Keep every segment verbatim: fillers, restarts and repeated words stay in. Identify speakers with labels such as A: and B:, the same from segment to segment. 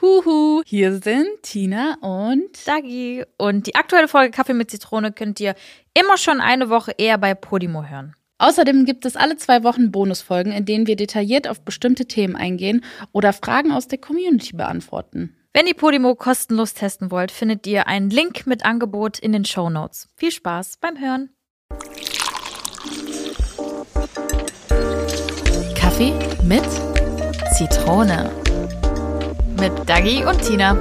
A: Huhu, hier sind Tina und
B: Dagi. Und die aktuelle Folge Kaffee mit Zitrone könnt ihr immer schon eine Woche eher bei Podimo hören.
A: Außerdem gibt es alle zwei Wochen Bonusfolgen, in denen wir detailliert auf bestimmte Themen eingehen oder Fragen aus der Community beantworten.
B: Wenn ihr Podimo kostenlos testen wollt, findet ihr einen Link mit Angebot in den Shownotes. Viel Spaß beim Hören. Kaffee mit Zitrone. Mit Dagi und Tina.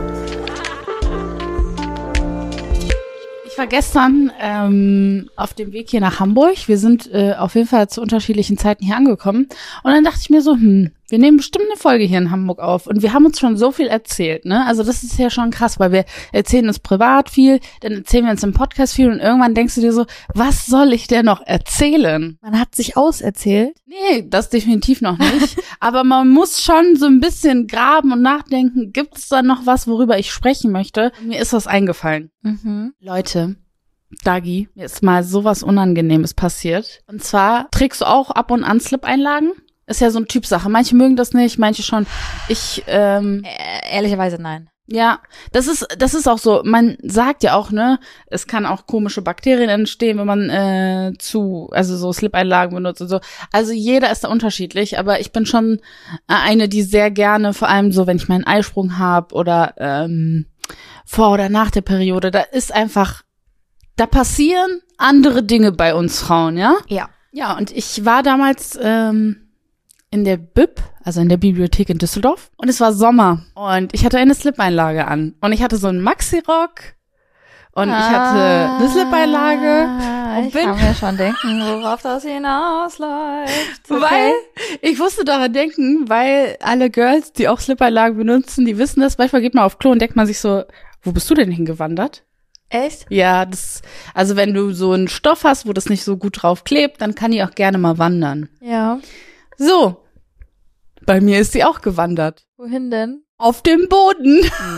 A: Ich war gestern ähm, auf dem Weg hier nach Hamburg. Wir sind äh, auf jeden Fall zu unterschiedlichen Zeiten hier angekommen. Und dann dachte ich mir so, hm, wir nehmen bestimmt eine Folge hier in Hamburg auf. Und wir haben uns schon so viel erzählt, ne? Also das ist ja schon krass, weil wir erzählen uns privat viel, dann erzählen wir uns im Podcast viel und irgendwann denkst du dir so, was soll ich denn noch erzählen?
B: Man hat sich auserzählt.
A: Nee, das definitiv noch nicht. Aber man muss schon so ein bisschen graben und nachdenken, gibt es da noch was, worüber ich sprechen möchte? Mir ist was eingefallen.
B: Mhm.
A: Leute, Dagi, mir ist mal sowas Unangenehmes passiert. Und zwar, trägst du auch ab und an Slip-Einlagen? Ist ja so eine Typsache. Manche mögen das nicht, manche schon. Ich, ähm...
B: Äh, ehrlicherweise nein.
A: Ja, das ist das ist auch so, man sagt ja auch, ne, es kann auch komische Bakterien entstehen, wenn man äh, zu, also so Slip-Einlagen benutzt und so. Also jeder ist da unterschiedlich, aber ich bin schon eine, die sehr gerne, vor allem so, wenn ich meinen Eisprung habe oder ähm, vor oder nach der Periode, da ist einfach, da passieren andere Dinge bei uns Frauen, ja?
B: Ja.
A: Ja, und ich war damals ähm, in der B I B, also in der Bibliothek in Düsseldorf. Und es war Sommer. Und ich hatte eine Slip-Einlage an. Und ich hatte so einen Maxi-Rock. Und ah, ich hatte eine Slip-Einlage.
B: Und ich bin, kann mir schon denken, worauf das hinausläuft.
A: Okay. Weil, ich musste daran denken, weil alle Girls, die auch Slip-Einlagen benutzen, die wissen das. Manchmal geht man auf Klo und denkt man sich so, wo bist du denn hingewandert?
B: Echt?
A: Ja, das, also wenn du so einen Stoff hast, wo das nicht so gut drauf klebt, dann kann die auch gerne mal wandern.
B: Ja.
A: So. Bei mir ist sie auch gewandert.
B: Wohin denn?
A: Auf dem Boden.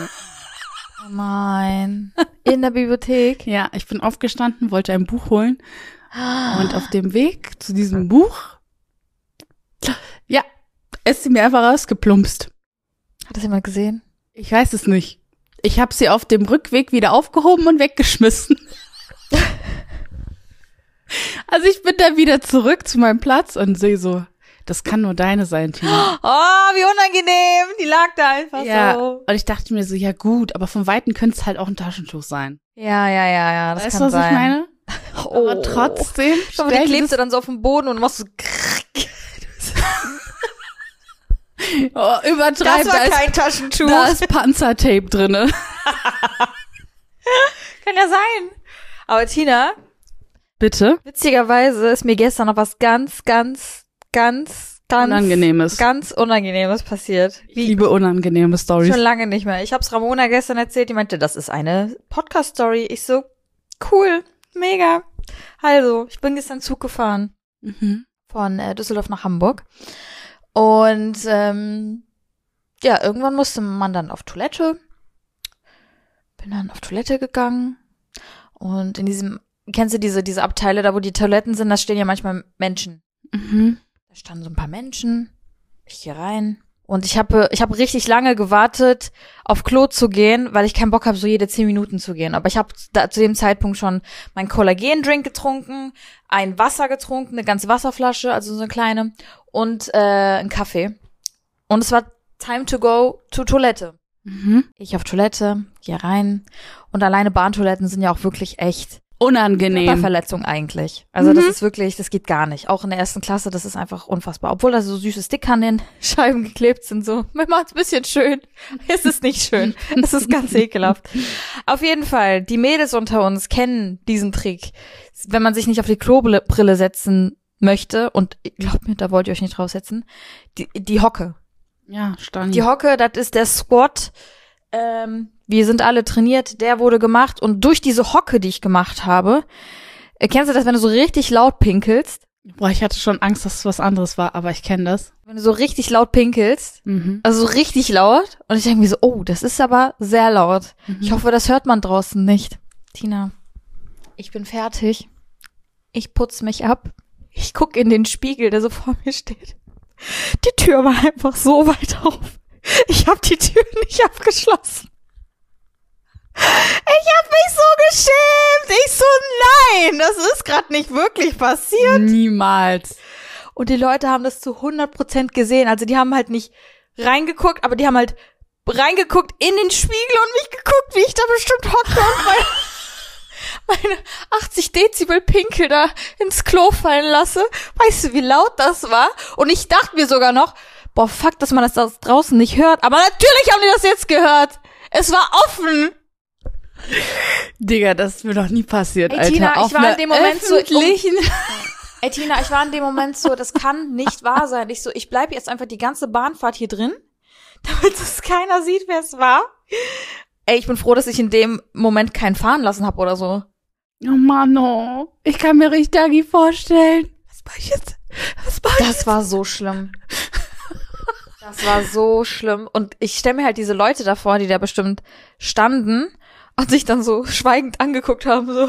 B: Oh nein. In der Bibliothek?
A: Ja, ich bin aufgestanden, wollte ein Buch holen. Und auf dem Weg zu diesem Buch, ja, ist sie mir einfach rausgeplumpst.
B: Hat das jemand gesehen?
A: Ich weiß es nicht. Ich habe sie auf dem Rückweg wieder aufgehoben und weggeschmissen. Also ich bin da wieder zurück zu meinem Platz und sehe so, das kann nur deine sein, Tina.
B: Oh, wie unangenehm. Die lag da einfach
A: ja,
B: so.
A: Und ich dachte mir so, ja gut, aber von Weitem könnte es halt auch ein Taschentuch sein.
B: Ja, ja, ja, ja, das
A: weißt
B: kann
A: du, was
B: sein.
A: ich meine?
B: Oh.
A: Aber trotzdem.
B: Aber die klebst du dann so auf dem Boden und machst so
A: oh, übertreib.
B: Das war
A: da
B: kein
A: ist,
B: Taschentuch.
A: Da ist Panzertape drinne.
B: Kann ja sein. Aber Tina.
A: Bitte?
B: Witzigerweise ist mir gestern noch was ganz, ganz Ganz, ganz,
A: Unangenehmes.
B: ganz Unangenehmes passiert.
A: Wie? Ich liebe unangenehme Storys.
B: Schon lange nicht mehr. Ich hab's Ramona gestern erzählt, die meinte, das ist eine Podcast-Story. Ich so, cool, mega. Also, ich bin gestern Zug gefahren.
A: Mhm.
B: Von äh, Düsseldorf nach Hamburg. Und, ähm, ja, irgendwann musste man dann auf Toilette. Bin dann auf Toilette gegangen. Und in diesem, kennst du diese, diese Abteile, da wo die Toiletten sind, da stehen ja manchmal Menschen.
A: Mhm.
B: Da standen so ein paar Menschen. Ich gehe rein. Und ich habe ich habe richtig lange gewartet, auf Klo zu gehen, weil ich keinen Bock habe, so jede zehn Minuten zu gehen. Aber ich habe da zu dem Zeitpunkt schon meinen Kollagen-Drink getrunken, ein Wasser getrunken, eine ganze Wasserflasche, also so eine kleine, und äh, einen Kaffee. Und es war time to go to Toilette.
A: Mhm.
B: Ich auf Toilette, gehe rein. Und alleine Bahntoiletten sind ja auch wirklich echt
A: unangenehm.
B: Körperverletzung eigentlich. Also
A: mhm.
B: das ist wirklich, das geht gar nicht. Auch in der ersten Klasse, das ist einfach unfassbar. Obwohl da so süße Sticker an den Scheiben geklebt sind, so, mir macht's ein bisschen schön. Es ist nicht schön. Es ist ganz ekelhaft. Auf jeden Fall, die Mädels unter uns kennen diesen Trick. Wenn man sich nicht auf die Klobrille setzen möchte, und glaubt mir, da wollt ihr euch nicht draufsetzen, die, die Hocke.
A: Ja, Stani.
B: Die Hocke, das ist der Squat. Ähm, wir sind alle trainiert, der wurde gemacht und durch diese Hocke, die ich gemacht habe, äh, kennst du das, wenn du so richtig laut pinkelst?
A: Boah, ich hatte schon Angst, dass es was anderes war, aber ich kenne das.
B: Wenn du so richtig laut pinkelst,
A: mhm.
B: also so richtig laut, und ich denke mir so, oh, das ist aber sehr laut. Mhm. Ich hoffe, das hört man draußen nicht. Tina, ich bin fertig. Ich putz mich ab. Ich guck in den Spiegel, der so vor mir steht. Die Tür war einfach so weit auf. Ich habe die Tür nicht abgeschlossen. Ich habe mich so geschämt. Ich so, nein, das ist gerade nicht wirklich passiert.
A: Niemals.
B: Und die Leute haben das zu hundert Prozent gesehen. Also die haben halt nicht reingeguckt, aber die haben halt reingeguckt in den Spiegel und mich geguckt, wie ich da bestimmt hocke und meine, meine achtzig Dezibel Pinkel da ins Klo fallen lasse. Weißt du, wie laut das war? Und ich dachte mir sogar noch, boah, fuck, dass man das da draußen nicht hört. Aber natürlich haben die das jetzt gehört. Es war offen.
A: Digga, das ist mir doch nie passiert,
B: Ey,
A: Alter.
B: Tina,
A: Auf
B: ich war in dem Moment so...
A: öffentlichen
B: Ey, Tina, ich war in dem Moment so, das kann nicht wahr sein. Ich so, ich bleib jetzt einfach die ganze Bahnfahrt hier drin, damit es keiner sieht, wer es war. Ey, ich bin froh, dass ich in dem Moment keinen fahren lassen habe oder so.
A: Oh Mann, oh. Ich kann mir richtig Dagi vorstellen. Was mach ich jetzt? Was mach ich
B: Das
A: jetzt?
B: war so schlimm. Das war so schlimm. Und ich stelle mir halt diese Leute davor, die da bestimmt standen und sich dann so schweigend angeguckt haben, so.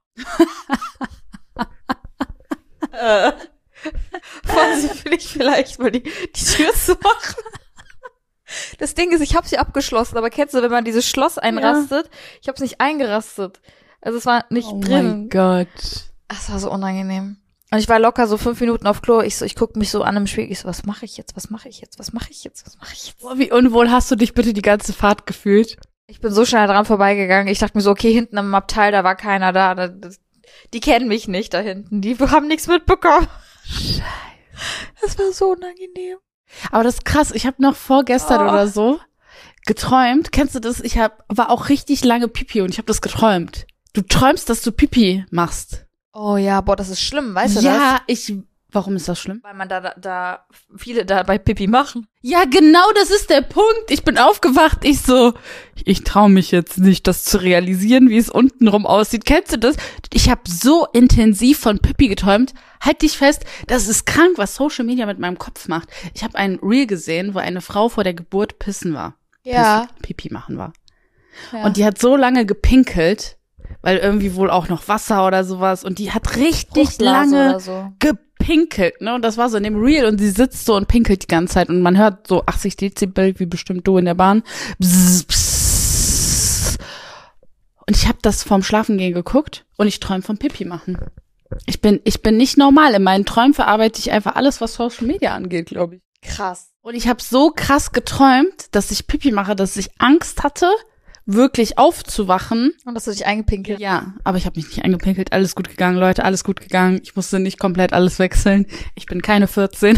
B: äh, wollen Sie vielleicht, vielleicht mal die, die Tür zu machen? Das Ding ist, ich habe sie abgeschlossen, aber kennst du, wenn man dieses Schloss einrastet? Ja. Ich habe es nicht eingerastet. Also es war nicht
A: oh
B: drin.
A: Oh mein Gott.
B: Das war so unangenehm. Und ich war locker so fünf Minuten auf Klo. Ich so, ich guck mich so an im Spiegel. Ich so, was mache ich jetzt? Was mache ich jetzt? Was mache ich jetzt? Was mache ich jetzt?
A: Boah, wie unwohl hast du dich bitte die ganze Fahrt gefühlt?
B: Ich bin so schnell dran vorbeigegangen. Ich dachte mir so, okay, hinten am Abteil, da war keiner da. da das, die kennen mich nicht da hinten. Die haben nichts mitbekommen.
A: Scheiße.
B: Das war so unangenehm.
A: Aber das ist krass. Ich habe noch vorgestern
B: oh.
A: oder so geträumt. Kennst du das? Ich hab, war auch richtig lange Pipi und ich habe das geträumt. Du träumst, dass du Pipi machst.
B: Oh ja, boah, das ist schlimm, weißt du das?
A: Ja, ich... Warum ist das schlimm?
B: Weil man da, da, da viele da bei Pipi machen.
A: Ja, genau, das ist der Punkt. Ich bin aufgewacht, ich so, ich traue mich jetzt nicht, das zu realisieren, wie es untenrum aussieht. Kennst du das? Ich habe so intensiv von Pipi geträumt. Halt dich fest, das ist krank, was Social Media mit meinem Kopf macht. Ich habe ein Reel gesehen, wo eine Frau vor der Geburt pissen war.
B: Ja.
A: Piss, Pipi machen war.
B: Ja.
A: Und die hat so lange gepinkelt, weil irgendwie wohl auch noch Wasser oder sowas. Und die hat richtig lange
B: oder so.
A: gepinkelt, ne? Und das war so in dem Reel und sie sitzt so und pinkelt die ganze Zeit und man hört so achtzig Dezibel, wie bestimmt du in der Bahn. Bzz, bzz. Und ich habe das vorm Schlafengehen geguckt und ich träume vom Pipi machen. Ich bin, ich bin nicht normal. In meinen Träumen verarbeite ich einfach alles, was Social Media angeht, glaube ich.
B: Krass.
A: Und ich habe so krass geträumt, dass ich Pipi mache, dass ich Angst hatte, wirklich aufzuwachen.
B: Und hast du dich eingepinkelt?
A: Ja, aber ich habe mich nicht eingepinkelt. Alles gut gegangen, Leute, alles gut gegangen. Ich musste nicht komplett alles wechseln. Ich bin keine vierzehn.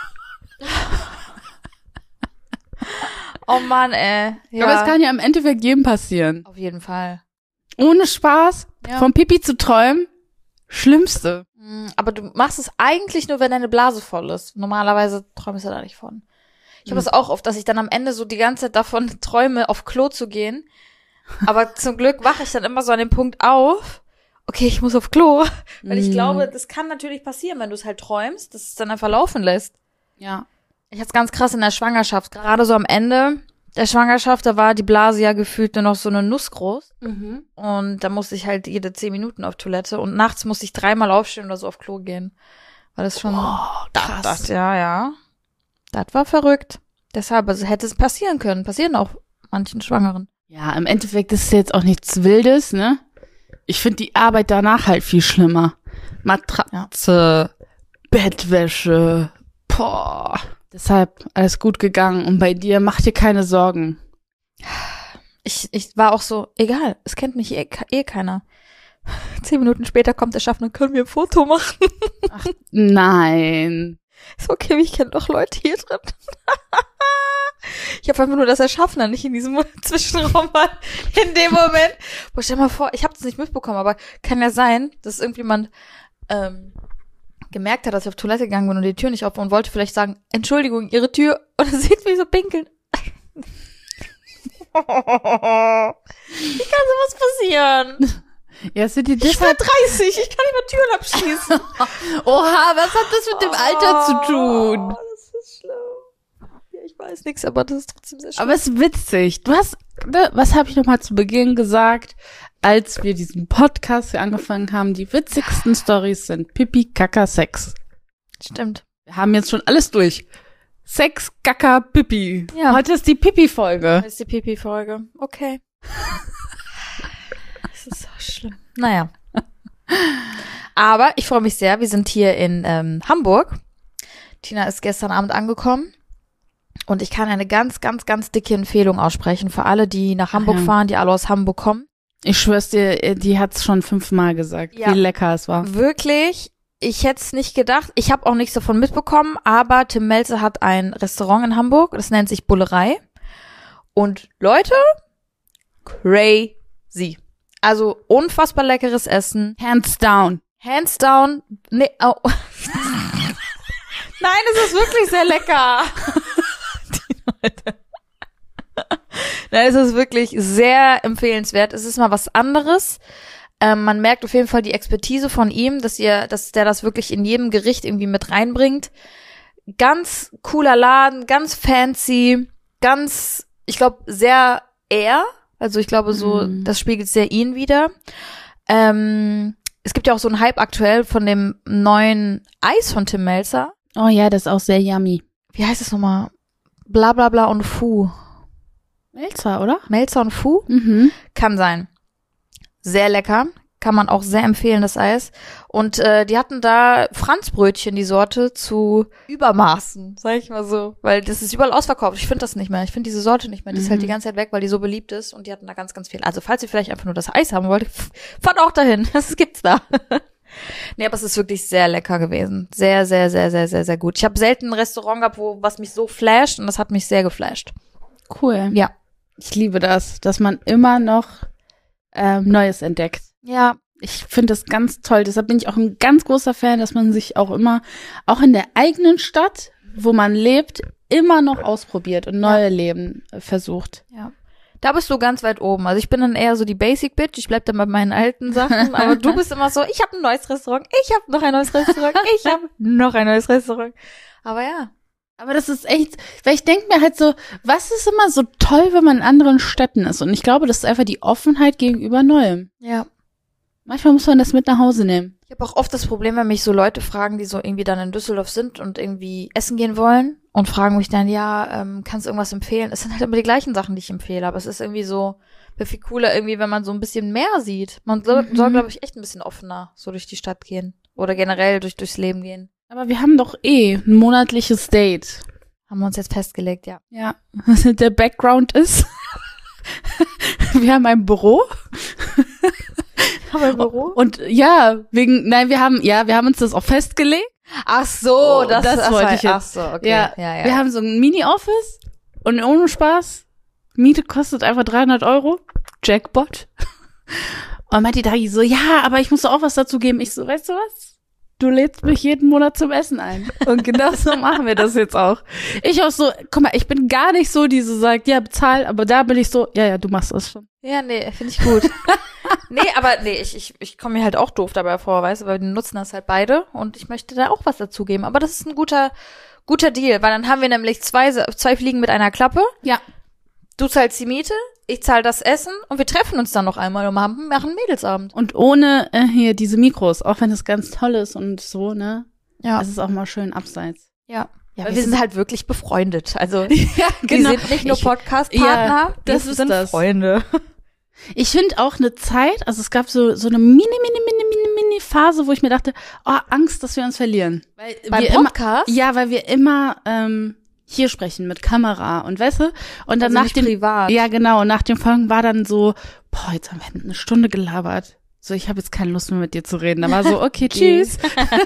B: Oh Mann, ey. Ja.
A: Aber es kann ja im Endeffekt jedem passieren.
B: Auf jeden Fall.
A: Ohne Spaß,
B: Ja.
A: vom Pipi zu träumen, Schlimmste.
B: Aber du machst es eigentlich nur, wenn deine Blase voll ist. Normalerweise träumst du da nicht von. Ich habe
A: Mhm.
B: es auch oft, dass ich dann am Ende so die ganze Zeit davon träume, auf Klo zu gehen. Aber zum Glück wache ich dann immer so an dem Punkt auf, okay, ich muss auf Klo. Weil ich
A: Mhm.
B: glaube, das kann natürlich passieren, wenn du es halt träumst, dass es dann einfach laufen lässt.
A: Ja.
B: Ich hatte es ganz krass in der Schwangerschaft. Gerade so am Ende der Schwangerschaft, da war die Blase ja gefühlt nur noch so eine Nuss groß.
A: Mhm.
B: Und da musste ich halt jede zehn Minuten auf Toilette. Und nachts musste ich dreimal aufstehen oder so auf Klo gehen. Weil das schon...
A: Oh, krass.
B: Das, das, ja, ja. Das war verrückt. Deshalb, also hätte es passieren können. Passieren auch manchen Schwangeren.
A: Ja, im Endeffekt ist es jetzt auch nichts Wildes, ne? Ich finde die Arbeit danach halt viel schlimmer. Matratze, Bettwäsche, boah. Deshalb alles gut gegangen. Und bei dir, mach dir keine Sorgen.
B: Ich, ich war auch so, egal, es kennt mich eh, eh keiner. Zehn Minuten später kommt der Schaffner, können wir ein Foto machen?
A: Ach, nein.
B: Ist okay, ich kenne doch Leute hier drin. Ich habe einfach nur, dass der Schaffner nicht in diesem Zwischenraum war, in dem Moment. Boah, stell mal vor, ich habe das nicht mitbekommen, aber kann ja sein, dass irgendjemand ähm, gemerkt hat, dass ich auf Toilette gegangen bin und die Tür nicht auf und wollte vielleicht sagen, Entschuldigung, Ihre Tür, und dann sieht mich so pinkeln. Wie kann sowas passieren?
A: Ja, sind die
B: Ich war dreißig, ich kann nicht mal Türen abschließen.
A: Oha, was hat das mit dem Alter zu tun?
B: Oh, das ist schlimm. Ja, ich weiß nichts, aber das ist trotzdem sehr schlimm.
A: Aber es ist witzig. Du hast, ne, was habe ich noch mal zu Beginn gesagt, als wir diesen Podcast hier angefangen haben? Die witzigsten Stories sind Pipi, Kaka, Sex.
B: Stimmt.
A: Wir haben jetzt schon alles durch. Sex, Gacker, Pipi.
B: Ja.
A: Heute ist die Pipi-Folge.
B: Das ist die Pipi-Folge. Okay. Das ist so schlimm. Naja. Aber ich freue mich sehr. Wir sind hier in ähm, Hamburg. Tina ist gestern Abend angekommen. Und ich kann eine ganz, ganz, ganz dicke Empfehlung aussprechen für alle, die nach Hamburg
A: ja.
B: fahren, die alle aus Hamburg kommen.
A: Ich schwör's dir, die hat's schon fünfmal gesagt,
B: Ja.
A: wie lecker es war.
B: Wirklich, ich hätte es nicht gedacht. Ich habe auch nichts davon mitbekommen, aber Tim Melzer hat ein Restaurant in Hamburg, das nennt sich Bullerei. Und Leute, crazy. Also unfassbar leckeres Essen.
A: Hands down.
B: Hands down. Nee, oh. Nein, es ist wirklich sehr lecker. Die Leute. Nein, es ist wirklich sehr empfehlenswert. Es ist mal was anderes. Ähm, man merkt auf jeden Fall die Expertise von ihm, dass ihr, dass der das wirklich in jedem Gericht irgendwie mit reinbringt. Ganz cooler Laden, ganz fancy, ganz, ich glaube, sehr er. Also ich glaube so,
A: Mhm.
B: das spiegelt sehr ihn wider. Ähm, es gibt ja auch so einen Hype aktuell von dem neuen Eis von Tim Melzer.
A: Oh ja, das ist auch sehr yummy.
B: Wie heißt es nochmal? Bla bla bla und Fu.
A: Melzer, oder?
B: Melzer und Fu?
A: Mhm.
B: Kann sein. Sehr lecker. Kann man auch sehr empfehlen, das Eis. Und äh, die hatten da Franzbrötchen, die Sorte, zu Übermaßen, sag ich mal so. Weil das ist überall ausverkauft. Ich finde das nicht mehr. Ich finde diese Sorte nicht mehr. Die ist halt
A: Mhm.
B: die ganze Zeit weg, weil die so beliebt ist. Und die hatten da ganz, ganz viel. Also falls ihr vielleicht einfach nur das Eis haben wollt, fahrt auch dahin. Das gibt's da. Nee, aber es ist wirklich sehr lecker gewesen. Sehr, sehr, sehr, sehr, sehr, sehr gut. Ich habe selten ein Restaurant gehabt, wo was mich so flasht. Und das hat mich sehr geflasht.
A: Cool.
B: Ja.
A: Ich liebe das, dass man immer noch ähm, Neues entdeckt.
B: Ja.
A: Ich finde das ganz toll. Deshalb bin ich auch ein ganz großer Fan, dass man sich auch immer, auch in der eigenen Stadt, wo man lebt, immer noch ausprobiert und neue
B: Ja.
A: Leben äh, versucht.
B: Ja. Da bist du ganz weit oben. Also ich bin dann eher so die Basic Bitch. Ich bleib dann bei meinen alten Sachen. Aber du bist immer so, ich habe ein neues Restaurant, ich habe noch ein neues Restaurant, ich habe noch ein neues Restaurant. Aber ja.
A: Aber das ist echt, weil ich denke mir halt so, was ist immer so toll, wenn man in anderen Städten ist? Und ich glaube, das ist einfach die Offenheit gegenüber Neuem.
B: Ja.
A: Manchmal muss man das mit nach Hause nehmen.
B: Ich habe auch oft das Problem, wenn mich so Leute fragen, die so irgendwie dann in Düsseldorf sind und irgendwie essen gehen wollen und fragen mich dann, ja, ähm, kannst du irgendwas empfehlen? Es sind halt immer die gleichen Sachen, die ich empfehle, aber es ist irgendwie so, wäre viel cooler irgendwie, wenn man so ein bisschen mehr sieht. Man soll,
A: Mhm.
B: soll glaube ich, echt ein bisschen offener so durch die Stadt gehen oder generell durch durchs Leben gehen.
A: Aber wir haben doch eh ein monatliches Date.
B: Haben wir uns jetzt festgelegt, ja.
A: Ja. Was der Background ist? Wir haben ein Büro.
B: Haben wir ein Büro?
A: Und ja, wegen, nein, wir haben, ja, wir haben uns das auch festgelegt.
B: Ach so,
A: Oh,
B: das,
A: das
B: das
A: wollte
B: war-
A: ich jetzt.
B: Ach so, okay.
A: Ja,
B: ja, ja.
A: Wir haben so ein Mini-Office und ohne Spaß. Miete kostet einfach dreihundert Euro. Jackpot. Und meinte die Dagi so, ja, aber ich muss doch auch was dazu geben. Ich so, weißt du was? Du lädst mich jeden Monat zum Essen ein. Und genau so machen wir das jetzt auch. Ich auch so, guck mal, ich bin gar nicht so, die so sagt, ja, bezahl, aber da bin ich so, ja, ja, du machst das schon.
B: Ja, nee, finde ich gut. Nee, aber nee, ich, ich, ich komme mir halt auch doof dabei vor, weißt du, weil wir nutzen das halt beide und ich möchte da auch was dazugeben. Aber das ist ein guter, guter Deal, weil dann haben wir nämlich zwei, zwei Fliegen mit einer Klappe.
A: Ja.
B: Du zahlst die Miete, ich zahl das Essen und wir treffen uns dann noch einmal und machen, machen einen Mädelsabend.
A: Und ohne äh, hier diese Mikros, auch wenn das ganz toll ist und so, ne?
B: Ja.
A: Es ist auch mal schön abseits.
B: Ja. Ja,
A: Weil
B: wir
A: wir
B: sind
A: sind-
B: halt wirklich befreundet. Also,
A: Ja,
B: wir sind nicht nur
A: Ich-
B: Podcast-Partner,
A: Ja, das
B: wir
A: ist
B: sind
A: das.
B: Freunde.
A: Ich finde auch eine Zeit, also es gab so so eine mini, mini, mini, mini, mini Phase, wo ich mir dachte, oh, Angst, dass wir uns verlieren. Weil
B: Beim
A: wir immer,
B: Podcast?
A: ja, weil wir immer ähm, hier sprechen mit Kamera und weißt du, und dann
B: Also
A: nach
B: nicht
A: dem
B: privat.
A: ja genau, und nach dem Folgen war dann so, boah, jetzt haben wir eine Stunde gelabert. So, ich habe jetzt keine Lust mehr mit dir zu reden. Da war so, okay, tschüss.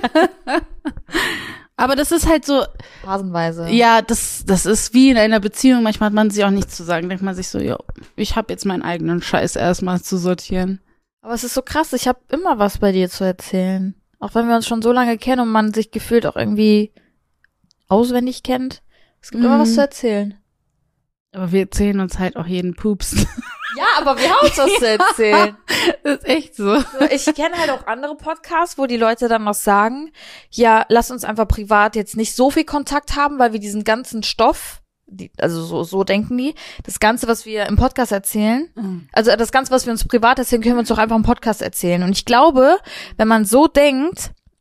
A: Aber das ist halt so,
B: Phasenweise.
A: ja, das das ist wie in einer Beziehung. Manchmal hat man sich auch nichts zu sagen. Denkt man sich so, jo, ich habe jetzt meinen eigenen Scheiß erstmal zu sortieren.
B: Aber es ist so krass, ich habe immer was bei dir zu erzählen. Auch wenn wir uns schon so lange kennen und man sich gefühlt auch irgendwie auswendig kennt. Es gibt
A: Mhm.
B: immer was zu erzählen.
A: Aber wir erzählen uns halt auch jeden Pups.
B: Ja, aber wir haben uns was zu erzählen.
A: Das ist echt so.
B: So, ich kenne halt auch andere Podcasts, wo die Leute dann noch sagen, ja, lass uns einfach privat jetzt nicht so viel Kontakt haben, weil wir diesen ganzen Stoff, die, also so, so denken die, das Ganze, was wir im Podcast erzählen, also das Ganze, was wir uns privat erzählen, können wir uns doch einfach im Podcast erzählen. Und ich glaube, wenn man so denkt,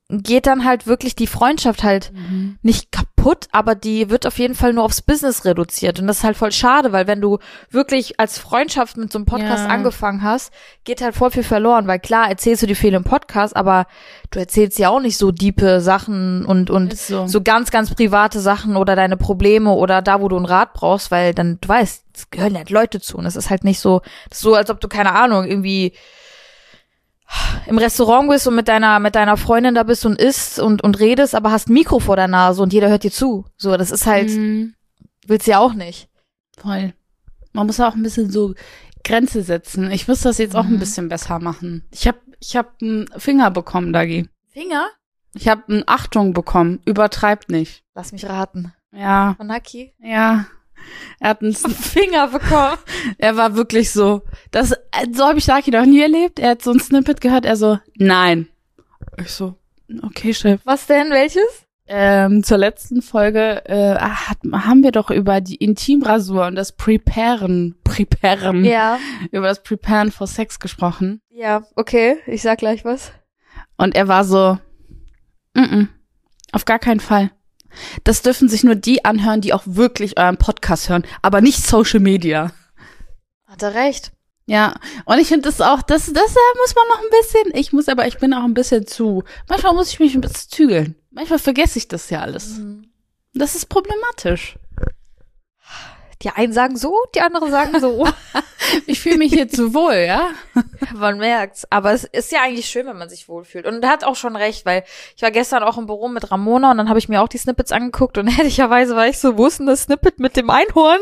B: geht dann halt wirklich die Freundschaft halt
A: Mhm.
B: nicht kaputt, aber die wird auf jeden Fall nur aufs Business reduziert. Und das ist halt voll schade, weil wenn du wirklich als Freundschaft mit so einem Podcast
A: Ja.
B: angefangen hast, geht halt voll viel verloren, weil klar erzählst du dir viel im Podcast, aber du erzählst ja auch nicht so diepe Sachen und, und
A: Ist so.
B: so ganz, ganz private Sachen oder deine Probleme oder da, wo du einen Rat brauchst, weil dann, du weißt, es gehören halt Leute zu und es ist halt nicht so, das ist so, als ob du, keine Ahnung, irgendwie im Restaurant bist und mit deiner mit deiner Freundin da bist und isst und und redest, aber hast ein Mikro vor der Nase und jeder hört dir zu. So, das ist halt,
A: Mhm.
B: willst du ja auch nicht.
A: Voll. Man muss auch ein bisschen so Grenze setzen. Ich muss das jetzt auch
B: Mhm.
A: ein bisschen besser machen. Ich habe ich hab einen Finger bekommen, Dagi.
B: Finger?
A: Ich habe eine Achtung bekommen. Übertreibt nicht.
B: Lass mich raten.
A: Ja,
B: Von Naki?
A: ja. Er hat einen,
B: Finger bekommen.
A: er war wirklich so. Das, so habe ich Dagi noch nie erlebt. Er hat so ein Snippet gehört. Er so, nein. Ich so, okay, Chef.
B: Was denn? Welches?
A: Ähm, zur letzten Folge äh, hat, haben wir doch über die Intimrasur und das Preparen, Preparen,
B: Ja.
A: über das Preparen for Sex gesprochen.
B: Ja, okay. Ich sag gleich was.
A: Und er war so, mm -mm, auf gar keinen Fall. Das dürfen sich nur die anhören, die auch wirklich euren Podcast hören, aber nicht Social Media.
B: Hat er recht.
A: Ja, und ich finde das auch, das, das äh, muss man noch ein bisschen, ich muss aber, ich bin auch ein bisschen zu, manchmal muss ich mich ein bisschen zügeln. Manchmal vergesse ich das ja alles.
B: Mhm.
A: Das ist problematisch.
B: Die einen sagen so, die anderen sagen so.
A: Ich fühle mich hier zu wohl, ja?
B: Man merkt's. Aber es ist ja eigentlich schön, wenn man sich wohlfühlt. Und er hat auch schon recht, weil ich war gestern auch im Büro mit Ramona und dann habe ich mir auch die Snippets angeguckt und ehrlicherweise war ich so, wo ist denn das Snippet mit dem Einhorn?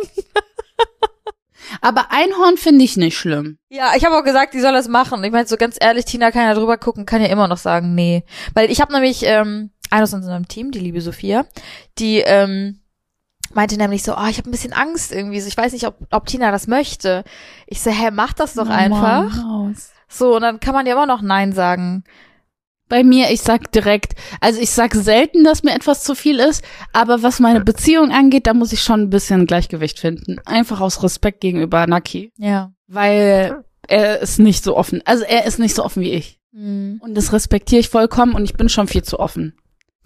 A: Aber Einhorn finde ich nicht schlimm.
B: Ja, ich habe auch gesagt, die soll das machen. Ich meine, so ganz ehrlich, Tina kann ja drüber gucken, kann ja immer noch sagen, nee. Weil ich habe nämlich ähm, eine aus unserem Team, die liebe Sophia, die ähm, meinte nämlich so, oh, ich habe ein bisschen Angst irgendwie. So, ich weiß nicht, ob, ob Tina das möchte. Ich so, hä, mach das doch einfach. So, und dann kann man ja immer noch Nein sagen.
A: Bei mir, ich sag direkt, also ich sag selten, dass mir etwas zu viel ist, aber was meine Beziehung angeht, da muss ich schon ein bisschen Gleichgewicht finden. Einfach aus Respekt gegenüber Naki.
B: Ja.
A: Weil er ist nicht so offen. Also er ist nicht so offen wie ich.
B: Mhm.
A: Und das respektiere ich vollkommen und ich bin schon viel zu offen.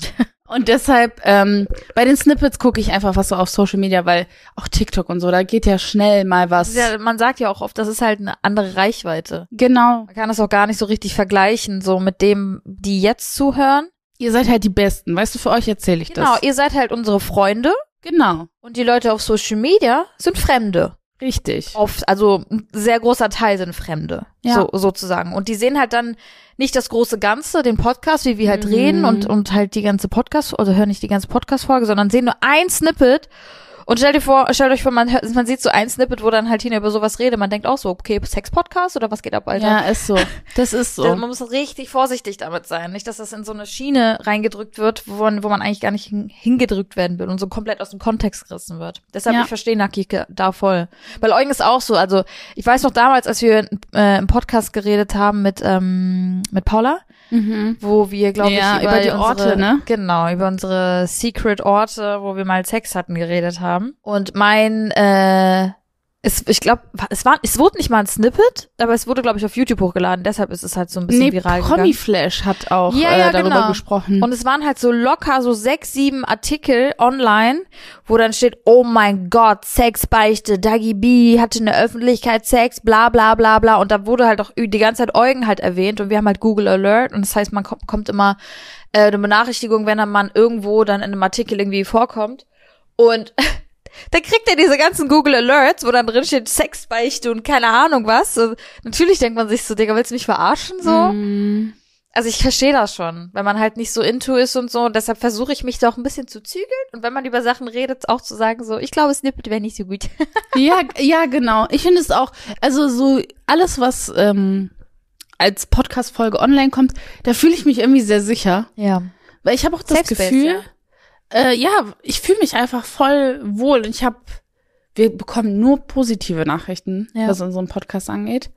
A: Und deshalb, ähm, bei den Snippets gucke ich einfach was so auf Social Media, weil auch TikTok und so, da geht ja schnell mal was.
B: Ja, man sagt ja auch oft, das ist halt eine andere Reichweite.
A: Genau.
B: Man kann das auch gar nicht so richtig vergleichen, so mit dem, die jetzt zuhören.
A: Ihr seid halt die Besten. Weißt du, für euch erzähle ich
B: Genau,
A: das.
B: ihr seid halt unsere Freunde
A: Genau.
B: und die Leute auf Social Media sind Fremde.
A: Richtig.
B: Auf, also ein sehr großer Teil sind Fremde,
A: Ja.
B: so sozusagen. Und die sehen halt dann nicht das große Ganze, den Podcast, wie wir halt
A: Mhm.
B: reden und und halt die ganze Podcast, also hören nicht die ganze Podcast-Folge, sondern sehen nur ein Snippet. Und stellt dir vor, stellt euch vor, man hört, man sieht so ein Snippet, wo dann halt Tina über sowas redet. Man denkt auch so, okay, Sex-Podcast oder was geht ab, Alter?
A: Ja, ist so. Das ist so.
B: Da- Man muss richtig vorsichtig damit sein. Nicht, dass das in so eine Schiene reingedrückt wird, wo man, wo man eigentlich gar nicht hin, hingedrückt werden will und so komplett aus dem Kontext gerissen wird. Deshalb,
A: Ja.
B: ich verstehe Naki da voll. Bei Eugen ist auch so. Also, ich weiß noch damals, als wir äh, im Podcast geredet haben mit, ähm, mit Paula,
A: Mhm.
B: wo wir, glaube
A: Ja,
B: ich, über,
A: über die
B: unsere,
A: Orte, ne?
B: Genau, über unsere Secret-Orte, wo wir mal Sex hatten, geredet haben. Und mein, äh, es, ich glaube, es war, es wurde nicht mal ein Snippet, aber es wurde, glaube ich, auf YouTube hochgeladen. Deshalb ist es halt so ein bisschen
A: Nee,
B: viral gegangen.
A: Promiflash hat auch
B: Ja, ja,
A: äh, darüber
B: genau.
A: gesprochen.
B: Und es waren halt so locker so sechs, sieben Artikel online, wo dann steht, oh mein Gott, Sexbeichte, Dagi B hatte in der Öffentlichkeit Sex, bla bla bla bla. Und da wurde halt auch die ganze Zeit Eugen halt erwähnt und wir haben halt Google Alert und das heißt, man kommt, kommt immer äh, eine Benachrichtigung, wenn ein Mann irgendwo dann in einem Artikel irgendwie vorkommt. Und dann kriegt er diese ganzen Google Alerts, wo dann drin steht Sexbeichte und keine Ahnung was. Und natürlich denkt man sich so, Digga, willst du mich verarschen so?
A: Mm.
B: Also ich verstehe das schon, wenn man halt nicht so into ist und so. Und deshalb versuche ich mich da auch ein bisschen zu zügeln. Und wenn man über Sachen redet, auch zu sagen so, ich glaube, Snippet wäre nicht so gut.
A: Ja, ja, genau. Ich finde es auch, also so alles, was ähm, als Podcast-Folge online kommt, da fühle ich mich irgendwie sehr sicher.
B: Ja.
A: Weil ich habe auch das
B: Safe-Space,
A: Gefühl,
B: ja.
A: Äh, ja, ich fühle mich einfach voll wohl. Und ich habe, wir bekommen nur positive Nachrichten,
B: Ja.
A: was unseren Podcast angeht.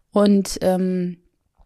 A: Und ähm,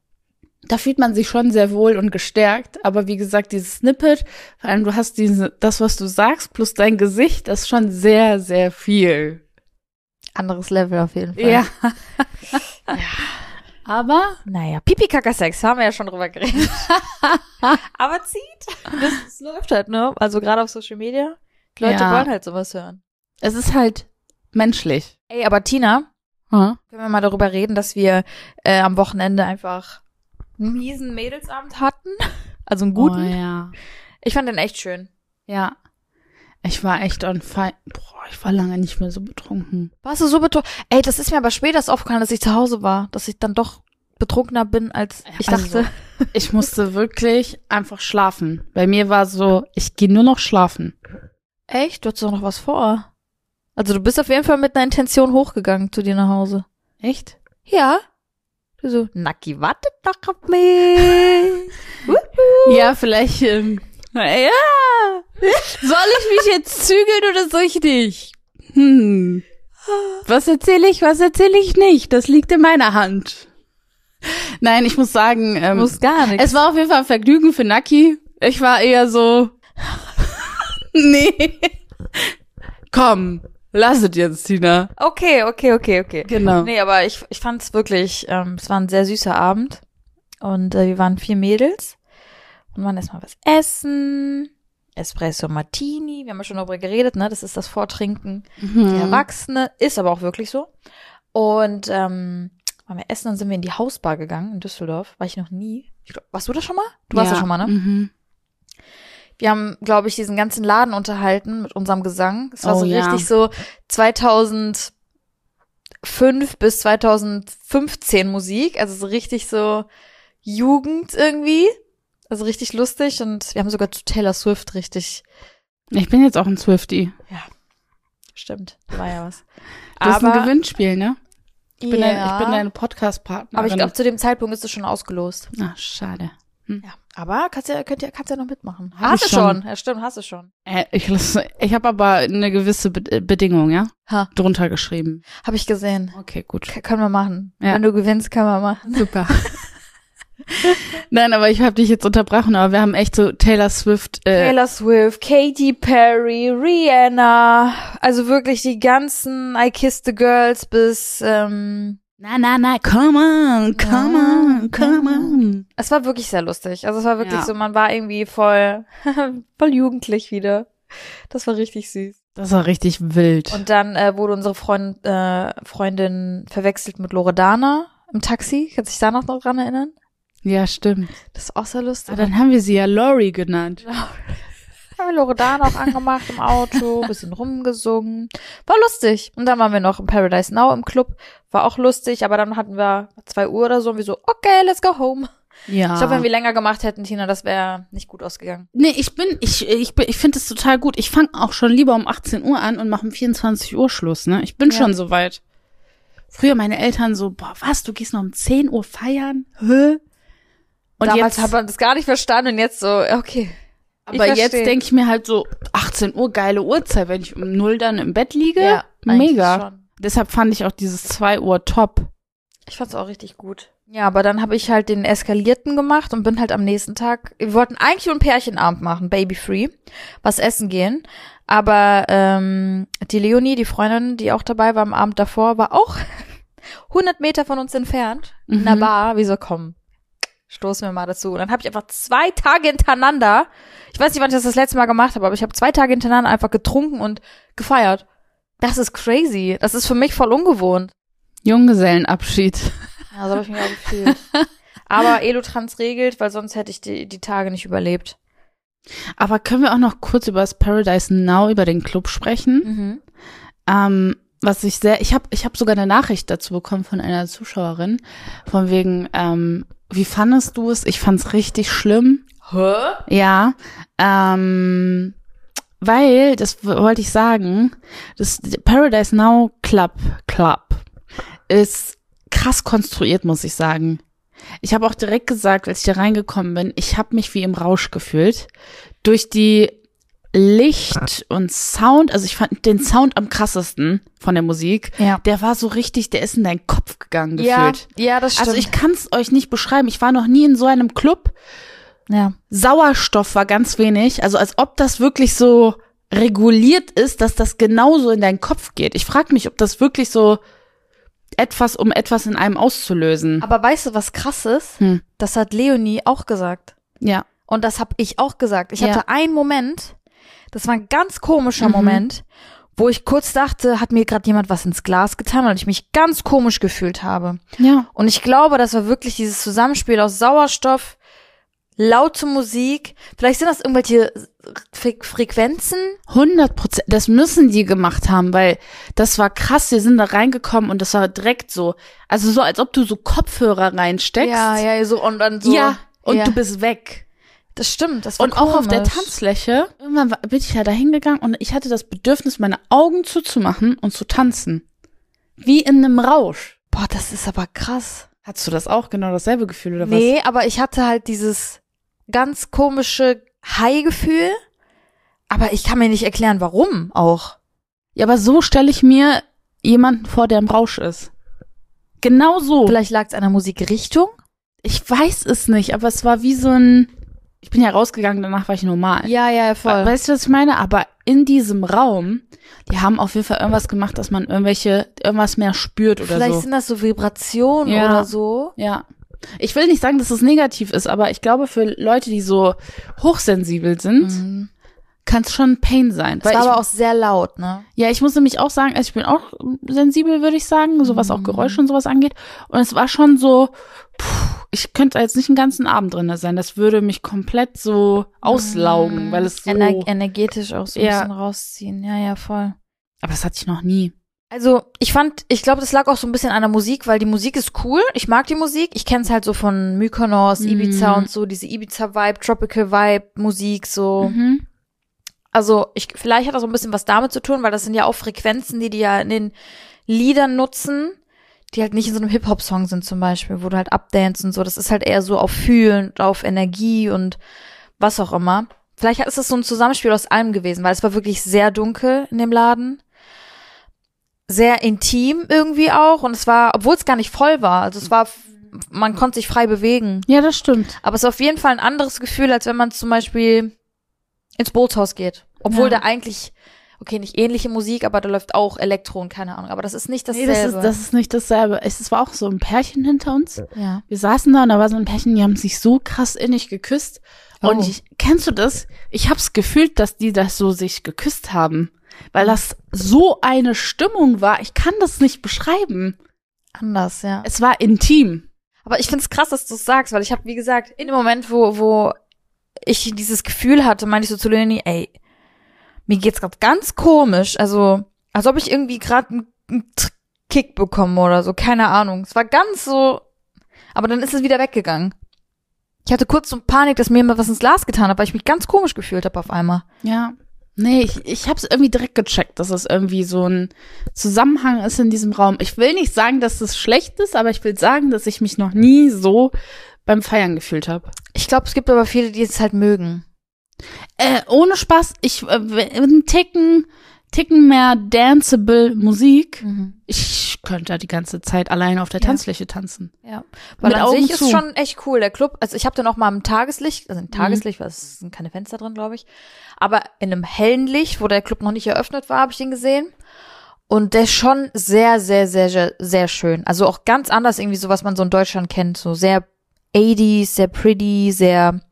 A: da fühlt man sich schon sehr wohl und gestärkt. Aber wie gesagt, dieses Snippet, vor allem du hast diese, das, was du sagst, plus dein Gesicht, das ist schon sehr, sehr viel.
B: Anderes Level auf jeden Fall.
A: Ja.
B: Ja.
A: Aber
B: Naja, Pipi-Kaka-Sex, haben wir ja schon drüber geredet. Aber zieht. Das, das läuft halt, ne? Also gerade auf Social Media. Die Leute
A: Ja.
B: wollen halt sowas hören.
A: es ist halt menschlich.
B: Ey, aber Tina,
A: Hm?
B: können wir mal darüber reden, dass wir äh, am Wochenende einfach einen miesen Mädelsabend hatten? Also einen guten.
A: Oh, ja.
B: Ich fand den echt schön.
A: Ja. Ich war echt on fire. Boah, ich war lange nicht mehr so betrunken.
B: Warst du so betrunken? Ey, das ist mir aber später erst aufgefallen, dass ich zu Hause war. Dass ich dann doch betrunkener bin, als ich
A: Also,
B: dachte.
A: Ich musste wirklich einfach schlafen. Bei mir war so, ich gehe nur noch schlafen.
B: Echt? Du hattest doch noch was vor. Also du bist auf jeden Fall mit einer Intention hochgegangen zu dir nach Hause.
A: Echt?
B: Ja. Du so, Naki, wartet doch auf mich. Wuhu.
A: Ja, vielleicht, ähm, ja. Soll ich mich jetzt zügeln oder soll ich nicht? Hm. Was erzähle ich, was erzähle ich nicht? Das liegt in meiner Hand. Nein, ich muss sagen,
B: Du
A: ähm,
B: musst gar nichts.
A: es war auf jeden Fall ein Vergnügen für Naki. Ich war eher so, nee, komm, lass es jetzt, Tina.
B: Okay, okay, okay, okay.
A: Genau.
B: Nee, aber ich, ich fand es wirklich, ähm, es war ein sehr süßer Abend. Und äh, wir waren vier Mädels. Und waren erstmal was essen. Espresso Martini. Wir haben ja schon darüber geredet, ne? Das ist das Vortrinken der
A: Mhm.
B: Erwachsene. Ist aber auch wirklich so. Und ähm, waren wir essen, dann sind wir in die Hausbar gegangen in Düsseldorf. War ich noch nie. Ich glaub, warst du da schon mal? Du warst da schon mal, ne?
A: Mhm.
B: Wir haben, glaube ich, diesen ganzen Laden unterhalten mit unserem Gesang. Es war
A: Oh,
B: so
A: ja.
B: richtig so zweitausendfünf bis zweitausendfünfzehn Musik. Also so richtig so Jugend irgendwie. Also richtig lustig. Und wir haben sogar zu Taylor Swift richtig.
A: Ich bin jetzt auch ein Swiftie.
B: Stimmt, war ja was.
A: Das ist
B: Aber
A: ein Gewinnspiel, ne? Ich bin,
B: ja,
A: deine, ich bin deine Podcast-Partnerin.
B: aber ich glaube, zu dem Zeitpunkt ist es schon ausgelost.
A: Ach, schade.
B: Ja, aber kannst ja, könnt ja, kannst ja noch mitmachen.
A: Hab
B: Hast
A: ich
B: du schon.
A: schon.
B: Ja, stimmt, hast du schon.
A: Äh, ich lasse- ich habe aber eine gewisse Be Bedingung, ja?
B: Ha,
A: Drunter geschrieben.
B: hab ich gesehen.
A: Okay, gut.
B: K können wir machen.
A: Ja.
B: Wenn du gewinnst, können wir machen.
A: Super. Nein, aber ich habe dich jetzt unterbrochen, aber wir haben echt so Taylor Swift. Äh,
B: Taylor Swift, Katy Perry, Rihanna, also wirklich die ganzen I Kissed the Girls bis, ähm,
A: na, na, na, come on, come on, come on.
B: es war wirklich sehr lustig. Also es war wirklich
A: Ja.
B: so, man war irgendwie voll, voll jugendlich wieder. Das war richtig süß.
A: Das war richtig wild.
B: Und dann äh, wurde unsere Freund, äh, Freundin verwechselt mit Loredana im Taxi. Kannst du dich da noch dran erinnern?
A: Ja, stimmt.
B: Das ist auch sehr lustig.
A: Aber dann haben wir sie ja Lori genannt.
B: Haben wir Loredana auch angemacht im Auto, bisschen rumgesungen. War lustig. Und dann waren wir noch im Paradise Now im Club. War auch lustig, aber dann hatten wir zwei Uhr oder so und wir so, okay, let's go home.
A: Ja.
B: Ich glaube, wenn wir länger gemacht hätten, Tina, das wäre nicht gut ausgegangen.
A: Nee, ich bin, ich, ich bin, ich finde es total gut. Ich fange auch schon lieber um achtzehn Uhr an und mache um vierundzwanzig Uhr Schluss, ne? Ich bin
B: Ja.
A: schon so weit. Früher meine Eltern so, boah, was, du gehst noch um zehn Uhr feiern? Hä? Und
B: Damals
A: jetzt,
B: hat man das gar nicht verstanden und jetzt so, okay.
A: aber
B: ich
A: jetzt
B: versteh.
A: denke ich mir halt so, achtzehn Uhr, geile Uhrzeit, wenn ich um null dann im Bett liege.
B: Ja, eigentlich
A: mega.
B: schon.
A: Deshalb fand ich auch dieses zwei Uhr top.
B: Ich fand's auch richtig gut. Ja, aber dann habe ich halt den Eskalierten gemacht und bin halt am nächsten Tag, wir wollten eigentlich nur einen Pärchenabend machen, Baby Free, was essen gehen. Aber ähm, die Leonie, die Freundin, die auch dabei war am Abend davor, war auch hundert Meter von uns entfernt, in der
A: Mhm.
B: Bar. Wie so, komm, stoßen wir mal dazu. Und dann habe ich einfach zwei Tage hintereinander, ich weiß nicht, wann ich das das letzte Mal gemacht habe, aber ich habe zwei Tage hintereinander einfach getrunken und gefeiert. Das ist crazy. Das ist für mich voll ungewohnt.
A: Junggesellenabschied.
B: Ja, so habe ich mich auch gefühlt. Aber Elotrans regelt, weil sonst hätte ich die, die Tage nicht überlebt.
A: Aber können wir auch noch kurz über das Paradise Now, über den Club sprechen?
B: Mhm.
A: Ähm, was ich sehr, ich habe ich hab sogar eine Nachricht dazu bekommen von einer Zuschauerin, von wegen, ähm, wie fandest du es? Ich fand's richtig schlimm.
B: Hä?
A: Ja, ähm, weil, das w- wollte ich sagen, das Paradise Now Club, Club ist krass konstruiert, muss ich sagen. Ich habe auch direkt gesagt, als ich da reingekommen bin, ich habe mich wie im Rausch gefühlt. Durch die Licht und Sound, also ich fand den Sound am krassesten von der Musik.
B: Ja.
A: Der war so richtig, der ist in deinen Kopf gegangen
B: Ja,
A: gefühlt.
B: ja, das stimmt.
A: Also ich kann es euch nicht beschreiben. Ich war noch nie in so einem Club.
B: ja.
A: Sauerstoff war ganz wenig. Also als ob das wirklich so reguliert ist, dass das genauso in deinen Kopf geht. Ich frage mich, ob das wirklich so etwas, um etwas in einem auszulösen.
B: Aber weißt du, was krass ist?
A: Hm.
B: Das hat Leonie auch gesagt.
A: Ja.
B: Und das habe ich auch gesagt. Ich
A: Ja.
B: hatte einen Moment, das war ein ganz komischer
A: Mhm.
B: Moment, wo ich kurz dachte, hat mir gerade jemand was ins Glas getan, weil ich mich ganz komisch gefühlt habe.
A: Ja.
B: Und ich glaube, das war wirklich dieses Zusammenspiel aus Sauerstoff, laute Musik. Vielleicht sind das irgendwelche Fre- Frequenzen.
A: hundert Prozent. Das müssen die gemacht haben, weil das war krass. Wir sind da reingekommen und das war direkt so. Also so, als ob du so Kopfhörer reinsteckst.
B: Ja, ja, so und dann so.
A: Ja, und
B: ja.
A: du bist weg.
B: Das stimmt, das war
A: Und auch auf der
B: komisch.
A: Tanzfläche, irgendwann war- bin ich ja da hingegangen und ich hatte das Bedürfnis, meine Augen zuzumachen und zu tanzen. Wie in einem Rausch.
B: Boah, das ist aber krass.
A: Hattest du das auch genau dasselbe Gefühl oder
B: Nee, aber ich hatte halt dieses ganz komische High-Gefühl. Aber ich kann mir nicht erklären, warum auch.
A: was? Ja, aber so stelle ich mir jemanden vor, der im Rausch ist. Genau so.
B: Vielleicht lag es an der Musikrichtung.
A: Ich weiß es nicht, aber es war wie so ein, ich bin ja rausgegangen, danach war ich normal.
B: Ja, ja, voll.
A: Weißt du, was ich meine? Aber in diesem Raum, die haben auf jeden Fall irgendwas gemacht, dass man irgendwelche, irgendwas mehr spürt oder
B: Vielleicht
A: so.
B: sind das so Vibrationen
A: Ja.
B: oder so.
A: Ja. Ich will nicht sagen, dass es negativ ist, aber ich glaube, für Leute, die so hochsensibel sind,
B: Mhm.
A: kann es schon Pain sein.
B: Es
A: Weil
B: war
A: ich,
B: aber auch sehr laut, ne?
A: ja, ich muss nämlich auch sagen, also ich bin auch sensibel, würde ich sagen, so was auch
B: Mhm.
A: Geräusche und sowas angeht. Und es war schon so, puh, ich könnte jetzt nicht einen ganzen Abend drin sein. Das würde mich komplett so auslaugen, weil es so,
B: Ener- energetisch auch so ein
A: Ja.
B: bisschen rausziehen. Ja, ja, voll.
A: aber das hatte ich noch nie.
B: Also, ich fand, ich glaube, das lag auch so ein bisschen an der Musik, weil die Musik ist cool. Ich mag die Musik. Ich kenne es halt so von Mykonos, Ibiza
A: Mhm.
B: und so, diese Ibiza-Vibe, Tropical-Vibe, Musik, so.
A: Mhm.
B: Also, ich, vielleicht hat das so ein bisschen was damit zu tun, weil das sind ja auch Frequenzen, die die ja in den Liedern nutzen, die halt nicht in so einem Hip-Hop-Song sind zum Beispiel, wo du halt updance und so. Das ist halt eher so auf Fühlen, auf Energie und was auch immer. Vielleicht ist das so ein Zusammenspiel aus allem gewesen, weil es war wirklich sehr dunkel in dem Laden. Sehr intim irgendwie auch. Und es war, obwohl es gar nicht voll war, also es war, man konnte sich frei bewegen.
A: Ja, das stimmt.
B: Aber es ist auf jeden Fall ein anderes Gefühl, als wenn man zum Beispiel ins Bootshaus geht. Obwohl
A: Ja.
B: da eigentlich, okay, nicht ähnliche Musik, aber da läuft auch Elektro und keine Ahnung. Aber das ist nicht
A: Nee,
B: dasselbe.
A: das ist, das ist nicht dasselbe. Es es war auch so ein Pärchen hinter uns.
B: ja.
A: Wir saßen da und da war so ein Pärchen, die haben sich so krass innig geküsst. Und
B: Oh.
A: ich, kennst du das? Ich hab's gefühlt, dass die das so sich geküsst haben. Weil das so eine Stimmung war. Ich kann das nicht beschreiben.
B: Anders, ja.
A: Es war intim.
B: Aber ich find's krass, dass du es sagst, weil ich habe, wie gesagt, in dem Moment, wo, wo ich dieses Gefühl hatte, meinte ich so zu Leonie, ey, mir geht's gerade ganz komisch. Also, als ob ich irgendwie gerade einen, einen Kick bekomme oder so, keine Ahnung. Es war ganz so, aber dann ist es wieder weggegangen. Ich hatte kurz so Panik, dass mir jemand was ins Glas getan hat, weil ich mich ganz komisch gefühlt habe auf einmal.
A: Ja. Nee, ich, ich hab's irgendwie direkt gecheckt, dass es irgendwie so ein Zusammenhang ist in diesem Raum. Ich will nicht sagen, dass das schlecht ist, aber ich will sagen, dass ich mich noch nie so beim Feiern gefühlt habe.
B: Ich glaube, es gibt aber viele, die es halt mögen.
A: Äh, ohne Spaß, ich äh, einen Ticken, Ticken mehr danceable Musik.
B: Mhm.
A: Ich könnte da die ganze Zeit alleine auf der
B: Ja.
A: Tanzfläche tanzen.
B: Ja, weil
A: Mit
B: an
A: Augen
B: sich
A: zu.
B: ist schon echt cool. Der Club, also ich habe den auch mal im Tageslicht, also im Tageslicht, weil es sind keine Fenster drin, glaube ich. Aber in einem hellen Licht, wo der Club noch nicht eröffnet war, habe ich den gesehen. Und der ist schon sehr, sehr, sehr, sehr, sehr schön. Also auch ganz anders irgendwie so, was man so in Deutschland kennt. So sehr achtziger, sehr pretty, sehr,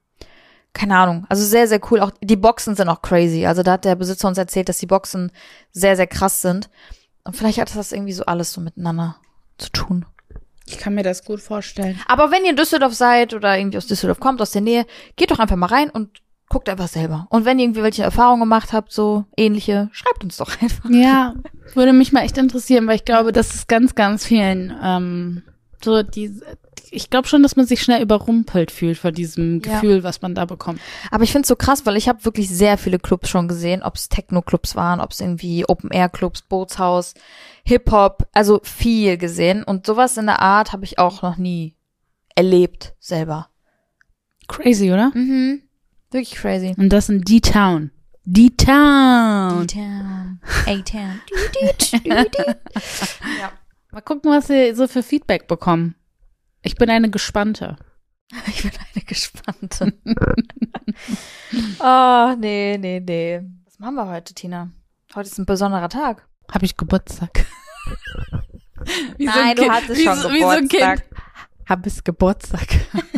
B: keine Ahnung. Also sehr, sehr cool. Auch die Boxen sind auch crazy. Also da hat der Besitzer uns erzählt, dass die Boxen sehr, sehr krass sind. Und vielleicht hat das irgendwie so alles so miteinander zu tun.
A: Ich kann mir das gut vorstellen.
B: Aber wenn ihr in Düsseldorf seid oder irgendwie aus Düsseldorf kommt, aus der Nähe, geht doch einfach mal rein und guckt einfach selber. Und wenn ihr irgendwie welche Erfahrungen gemacht habt, so ähnliche, schreibt uns doch einfach.
A: Ja, würde mich mal echt interessieren, weil ich glaube, das ist ganz, ganz vielen ähm, so die. Ich glaube schon, dass man sich schnell überrumpelt fühlt von diesem
B: Ja.
A: Gefühl, was man da bekommt.
B: Aber ich find's so krass, weil ich habe wirklich sehr viele Clubs schon gesehen, ob es Techno-Clubs waren, ob es irgendwie Open-Air-Clubs, Bootshaus, Hip-Hop, also viel gesehen. Und sowas in der Art habe ich auch noch nie erlebt selber.
A: Crazy, oder?
B: Mhm. Wirklich crazy.
A: Und das in D-Town. D-Town.
B: A-Town. A-Town. Ja.
A: Mal gucken, was wir so für Feedback bekommen. Ich bin eine Gespannte.
B: Ich bin eine Gespannte. Oh, nee, nee, nee. Was machen wir heute, Tina? Heute ist ein besonderer Tag.
A: Habe ich Geburtstag. Wie
B: Nein,
A: so ein
B: du
A: Kind,
B: hattest
A: wie
B: schon
A: so, wie so ein
B: Geburtstag.
A: Kind. Hab es Geburtstag.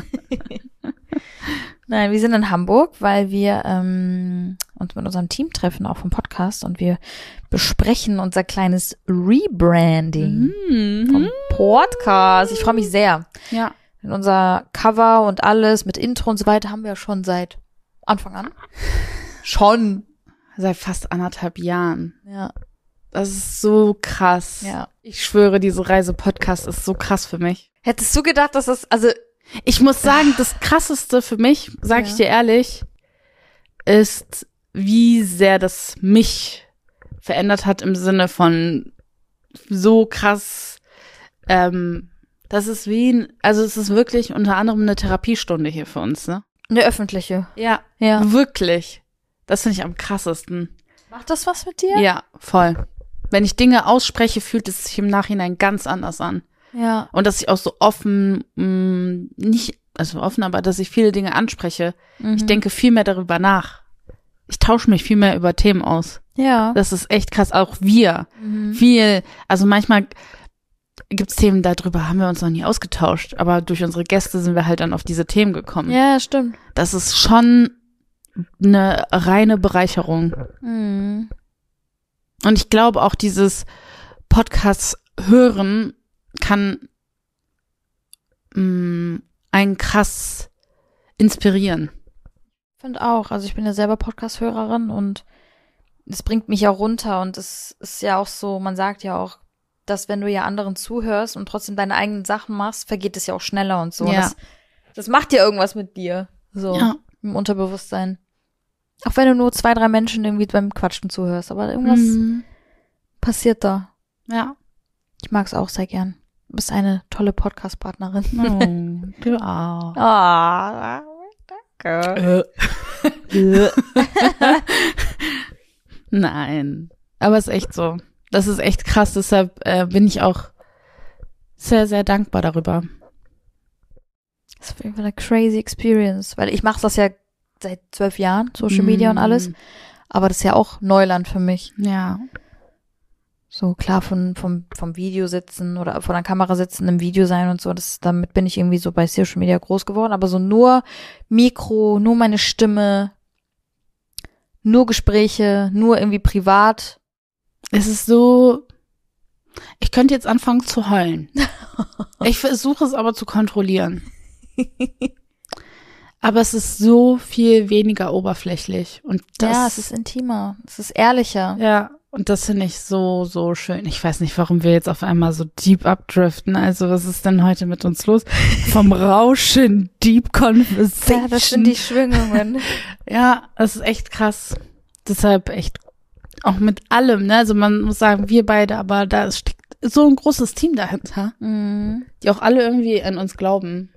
B: Nein, wir sind in Hamburg, weil wir ähm, uns mit unserem Team treffen, auch vom Podcast, und wir besprechen unser kleines Rebranding
A: Mhm.
B: vom Podcast. Ich freue mich sehr.
A: Ja.
B: In unser Cover und alles mit Intro und so weiter haben wir ja schon seit Anfang an. Schon.
A: Seit fast anderthalb Jahren.
B: Ja.
A: Das ist so krass.
B: Ja.
A: Ich schwöre, diese Reise-Podcast ist so krass für mich.
B: Hättest du gedacht, dass das, also,
A: Ich muss sagen, das Krasseste für mich, sag ich
B: Ja.
A: dir ehrlich, ist, wie sehr das mich verändert hat im Sinne von so krass, ähm, das ist wie, ein, also es ist wirklich unter anderem eine Therapiestunde hier für uns, ne?
B: eine öffentliche.
A: Ja,
B: Ja.
A: wirklich. Das finde ich am krassesten.
B: Macht das was mit dir?
A: Ja, voll. Wenn ich Dinge ausspreche, fühlt es sich im Nachhinein ganz anders an.
B: Ja.
A: Und dass ich auch so offen, mh, nicht, also offen, aber dass ich viele Dinge anspreche.
B: Mhm.
A: Ich denke viel mehr darüber nach. Ich tausche mich viel mehr über Themen aus.
B: Ja.
A: Das ist echt krass. Auch wir.
B: Mhm.
A: Viel, also manchmal gibt's Themen, darüber haben wir uns noch nie ausgetauscht. Aber durch unsere Gäste sind wir halt dann auf diese Themen gekommen.
B: Ja, stimmt.
A: Das ist schon eine reine Bereicherung.
B: Mhm.
A: Und ich glaube auch dieses Podcast hören kann mh, einen krass inspirieren.
B: Ich finde auch. Also ich bin ja selber Podcast-Hörerin und es bringt mich ja runter und es ist ja auch so, man sagt ja auch, dass wenn du ja anderen zuhörst und trotzdem deine eigenen Sachen machst, vergeht es ja auch schneller und so.
A: Ja.
B: Und das, das macht ja irgendwas mit dir. So
A: Ja.
B: im Unterbewusstsein. Auch wenn du nur zwei, drei Menschen irgendwie beim Quatschen zuhörst, aber irgendwas
A: Mhm.
B: passiert da.
A: Ja.
B: Ich mag es auch sehr gern. Du bist eine tolle Podcast-Partnerin.
A: Oh, du auch.
B: Ah, danke.
A: Äh. Nein. Aber es ist echt so. Das ist echt krass. Deshalb äh, bin ich auch sehr, sehr dankbar darüber.
B: Das ist auf jeden Fall eine crazy Experience, weil ich mache das ja seit zwölf Jahren, Social Media und alles, aber das ist ja auch Neuland für mich.
A: Ja.
B: So klar von vom vom Video sitzen oder vor der Kamera sitzen, im Video sein und so, das damit bin ich irgendwie so bei Social Media groß geworden, aber so nur Mikro, nur meine Stimme, nur Gespräche, nur irgendwie privat.
A: Es ist so, ich könnte jetzt anfangen zu heulen. Ich versuche es aber zu kontrollieren. Aber es ist so viel weniger oberflächlich. Und das,
B: Ja, es ist intimer, es ist ehrlicher.
A: ja, und das finde ich so, so schön. Ich weiß nicht, warum wir jetzt auf einmal so deep abdriften. Also, was ist denn heute mit uns los? Vom Rauschen, Deep Conversation.
B: Ja, das sind die Schwingungen.
A: Ja, das ist echt krass. Deshalb echt auch mit allem, ne? Also man muss sagen, wir beide, aber da steckt so ein großes Team dahinter,
B: Mhm.
A: die auch alle irgendwie an uns glauben.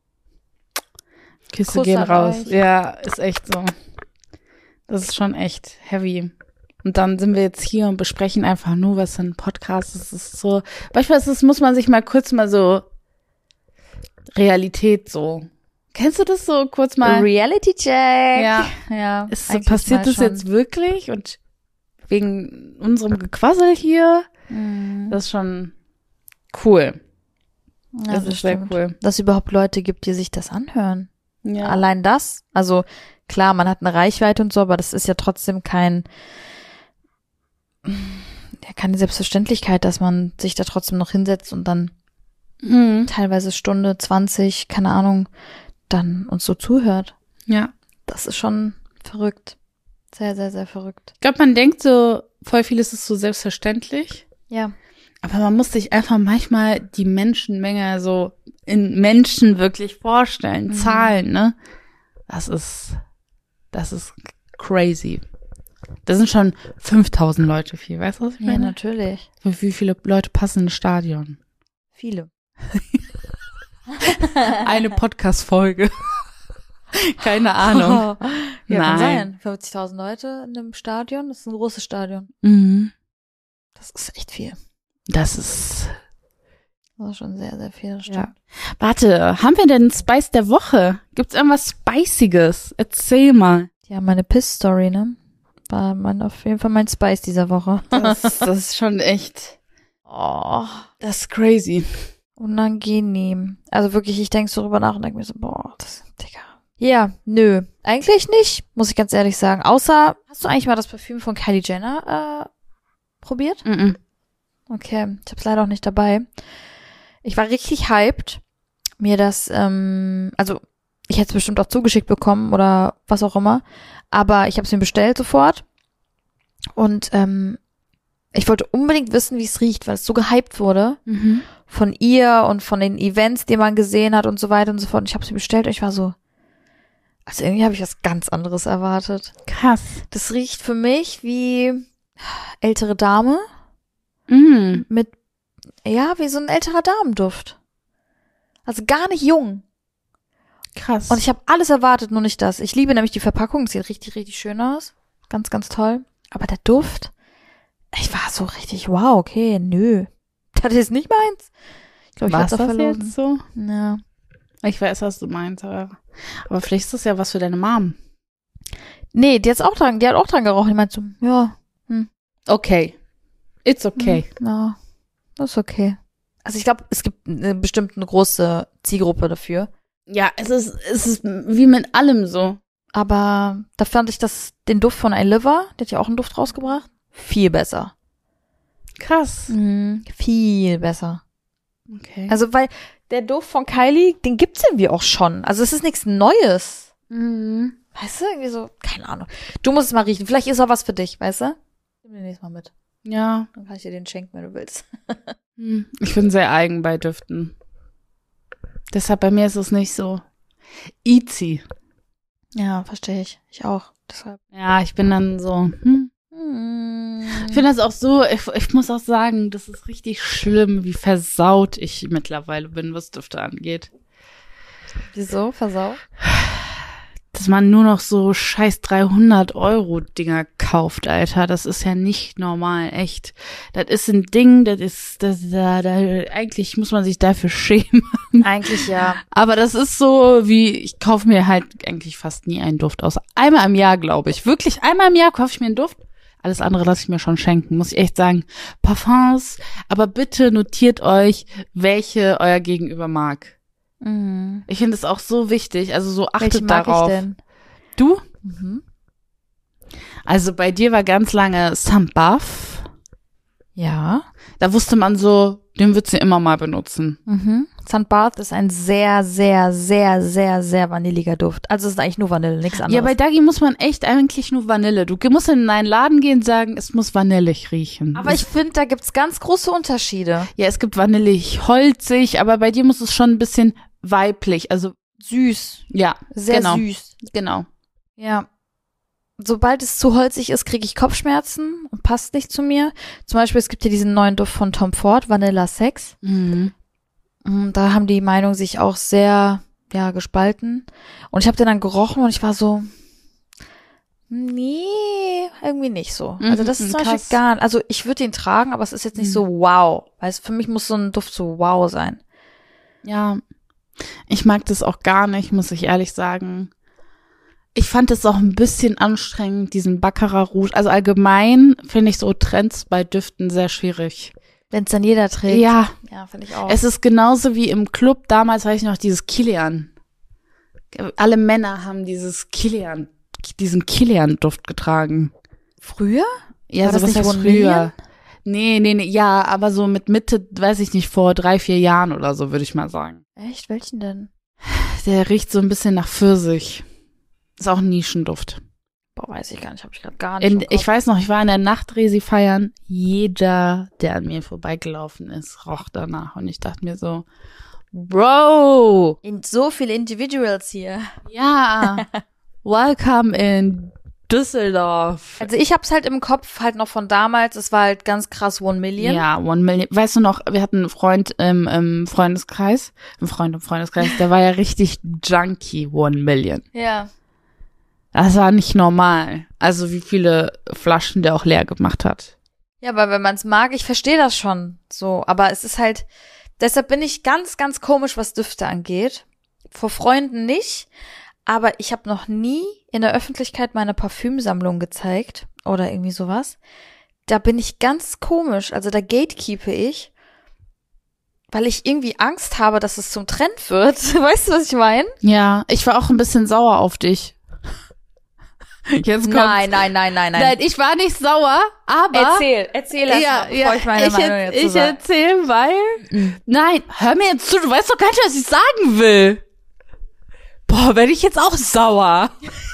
A: Küsse
B: Kuss
A: gehen
B: an
A: raus.
B: euch.
A: Ja, ist echt so. Das ist schon echt heavy. Und dann sind wir jetzt hier und besprechen einfach nur, was für ein Podcast ist. Es ist so, manchmal ist es, muss man sich mal kurz mal so Realität so. Kennst du das so kurz mal?
B: Reality Check.
A: Ja.
B: Ja.
A: Ist so,
B: eigentlich
A: passiert
B: mal
A: das
B: schon.
A: jetzt wirklich? Und wegen unserem Gequassel hier?
B: Mhm.
A: Das ist schon cool.
B: Ja,
A: das ist sehr
B: stimmt.
A: cool.
B: Dass es überhaupt Leute gibt, die sich das anhören.
A: Ja.
B: Allein das, also klar, man hat eine Reichweite und so, aber das ist ja trotzdem kein, ja, keine Selbstverständlichkeit, dass man sich da trotzdem noch hinsetzt und dann
A: Mhm.
B: teilweise Stunde, zwanzig, keine Ahnung, dann uns so zuhört.
A: Ja.
B: Das ist schon verrückt. Sehr, sehr, sehr verrückt.
A: Ich glaube, man denkt so, voll viel ist es so selbstverständlich.
B: Ja.
A: Aber man muss sich einfach manchmal die Menschenmenge so in Menschen wirklich vorstellen,
B: Mhm.
A: Zahlen, ne? Das ist, das ist crazy. Da sind schon fünftausend Leute viel, weißt du, was ich
B: Ja,
A: meine?
B: natürlich.
A: Wie wie viele Leute passen in ein Stadion?
B: Viele.
A: Eine Podcast-Folge. Keine Ahnung.
B: Ja, kann
A: Nein.
B: sein. fünfzigtausend Leute in einem Stadion, das ist ein großes Stadion.
A: Mhm.
B: Das ist echt viel.
A: Das ist,
B: Das ist schon sehr, sehr viel. Das
A: ja.
B: stimmt.
A: Warte, haben wir denn Spice der Woche? Gibt's irgendwas Spiciges? Erzähl mal.
B: Ja, meine Piss-Story, ne? War mein, auf jeden Fall mein Spice dieser Woche.
A: Das, das ist schon echt.
B: Oh,
A: Das ist crazy.
B: unangenehm. Also wirklich, ich denke so drüber nach und denke mir so, boah, das, Digga. Ja, nö. Eigentlich nicht, muss ich ganz ehrlich sagen. Außer, hast du eigentlich mal das Parfüm von Kylie Jenner äh, probiert?
A: Mhm.
B: Okay, ich hab's leider auch nicht dabei. Ich war richtig hyped, mir das, ähm, also ich hätte es bestimmt auch zugeschickt bekommen oder was auch immer, aber ich habe es mir bestellt sofort und ähm, ich wollte unbedingt wissen, wie es riecht, weil es so gehypt wurde
A: Mhm.
B: von ihr und von den Events, die man gesehen hat und so weiter und so fort. Und ich habe es mir bestellt und ich war so, also irgendwie habe ich was ganz anderes erwartet.
A: Krass.
B: Das riecht für mich wie ältere Dame
A: Mhm.
B: mit, ja, wie so ein älterer Damenduft. Also gar nicht jung.
A: Krass.
B: Und ich habe alles erwartet, nur nicht das. Ich liebe nämlich die Verpackung, sieht richtig, richtig schön aus. Ganz, ganz toll. Aber der Duft, ich war so richtig, wow, okay, nö. Das ist nicht meins. Ich glaube, ich
A: Was
B: hab's auch
A: das
B: verloren.
A: jetzt so?
B: Ja.
A: Ich weiß, was du meinst, aber, aber vielleicht ist das ja was für deine Mom.
B: Nee, die hat's auch dran, die hat auch dran gerochen. Die meint so, ja,
A: Okay. It's okay.
B: hm, ja, das ist okay. Also ich glaube, es gibt eine, bestimmt eine große Zielgruppe dafür.
A: Ja, es ist, es ist wie mit allem so.
B: Aber da fand ich das, den Duft von iLiver, der hat ja auch einen Duft rausgebracht, viel besser.
A: Krass.
B: Mhm, viel besser.
A: Okay.
B: Also, weil der Duft von Kylie, den gibt's irgendwie auch schon. Also, es ist nichts Neues.
A: Mhm.
B: Weißt du, irgendwie so, keine Ahnung. Du musst es mal riechen. Vielleicht ist auch was für dich, weißt du? Nimm den nächstes Mal mit.
A: Ja.
B: Dann kann ich dir den schenken, wenn du willst.
A: Hm. Ich bin sehr eigen bei Düften. Deshalb bei mir ist es nicht so easy.
B: Ja, verstehe ich. Ich auch. Deshalb.
A: Ja, ich bin dann so, hm. Ich finde das auch so, ich, ich muss auch sagen, das ist richtig schlimm, wie versaut ich mittlerweile bin, was Düfte angeht.
B: Wieso? Versau?
A: Dass man nur noch so scheiß dreihundert Euro Dinger kauft, Alter. Das ist ja nicht normal, echt. Das ist ein Ding, das ist, das, da, da, eigentlich muss man sich dafür schämen.
B: Eigentlich ja.
A: Aber das ist so wie, ich kaufe mir halt eigentlich fast nie einen Duft aus. Einmal im Jahr, glaube ich. Wirklich, einmal im Jahr kaufe ich mir einen Duft. Alles andere lasse ich mir schon schenken, muss ich echt sagen. Parfums, aber bitte notiert euch, welche euer Gegenüber mag.
B: Mhm.
A: Ich finde es auch so wichtig, also so achtet
B: Welche mag
A: darauf.
B: ich denn?
A: Du?
B: Mhm.
A: Also bei dir war ganz lange Saint-Buff.
B: Ja.
A: Da wusste man so, den wird sie immer mal benutzen.
B: Mhm. Saint Bath ist ein sehr, sehr, sehr, sehr, sehr vanilliger Duft. Also es ist eigentlich nur Vanille, nichts anderes.
A: Ja, bei Dagi muss man echt eigentlich nur Vanille. Du musst in einen Laden gehen und sagen, es muss vanillig riechen.
B: Aber ich finde, da gibt's ganz große Unterschiede.
A: Ja, es gibt vanillig, holzig, aber bei dir muss es schon ein bisschen weiblich, also
B: Süß.
A: ja,
B: Sehr
A: genau,
B: süß.
A: genau.
B: Ja. Sobald es zu holzig ist, kriege ich Kopfschmerzen und passt nicht zu mir. Zum Beispiel, es gibt hier diesen neuen Duft von Tom Ford, Vanilla Sex.
A: Mhm.
B: Mm, Da haben die Meinungen sich auch sehr, ja, gespalten. Und ich habe den dann gerochen und ich war so, nee, irgendwie nicht so.
A: Mhm,
B: Also das ist zum Beispiel
A: krass.
B: gar, also ich würde ihn tragen, aber es ist jetzt nicht
A: Mhm.
B: so wow. Weil es für mich muss so ein Duft so wow sein.
A: Ja, ich mag das auch gar nicht, muss ich ehrlich sagen. Ich fand es auch ein bisschen anstrengend, diesen Baccarat Rouge. Also allgemein finde ich so Trends bei Düften sehr schwierig.
B: Wenn es dann jeder trägt.
A: Ja,
B: Ja, finde ich auch.
A: es ist genauso wie im Club. Damals weiß ich noch dieses Kilian. Alle Männer haben dieses Kilian, diesen Kilian-Duft getragen.
B: früher?
A: Ja,
B: War
A: so
B: das
A: was
B: nicht
A: heißt
B: One Million?
A: früher. Nee, nee, nee, ja, aber so mit Mitte, weiß ich nicht, vor drei, vier Jahren oder so, würde ich mal sagen.
B: Echt? Welchen denn?
A: Der riecht so ein bisschen nach Pfirsich. Ist auch ein Nischenduft.
B: Boah, weiß ich gar nicht, habe ich gerade gar nicht.
A: In,
B: im
A: ich
B: Kopf.
A: weiß noch, ich war in der Nachtresi feiern. Jeder, der an mir vorbeigelaufen ist, roch danach. Und ich dachte mir so, Bro,
B: In so viele Individuals hier.
A: ja, welcome in Düsseldorf.
B: Also ich hab's halt im Kopf halt noch von damals. Es war halt ganz krass One Million.
A: Ja, One Million. Weißt du noch, wir hatten einen Freund im, im Freundeskreis, ein Freund im Freundeskreis, der war ja richtig Junkie One Million.
B: Ja.
A: Das war nicht normal. Also wie viele Flaschen der auch leer gemacht hat.
B: Ja, aber wenn man's mag, ich verstehe das schon so. Aber es ist halt, deshalb bin ich ganz, ganz komisch, was Düfte angeht. Vor Freunden nicht. Aber ich habe noch nie in der Öffentlichkeit meine Parfümsammlung gezeigt oder irgendwie sowas. da bin ich ganz komisch. Also da gatekeepe ich, weil ich irgendwie Angst habe, dass es zum Trend wird. Weißt du, was ich meine?
A: Ja, ich war auch ein bisschen sauer auf dich. Jetzt kommt's.
B: Nein, nein, nein, nein, nein.
A: Nein, ich war nicht sauer, aber
B: Erzähl, erzähl erst
A: ja,
B: mal, bevor
A: ja,
B: ich meine
A: ich,
B: Meinung
A: er,
B: dazu
A: ich
B: sage.
A: erzähl, weil
B: Mhm.
A: nein, hör mir jetzt zu, du weißt doch gar nicht, was ich sagen will. Boah, werde ich jetzt auch sauer.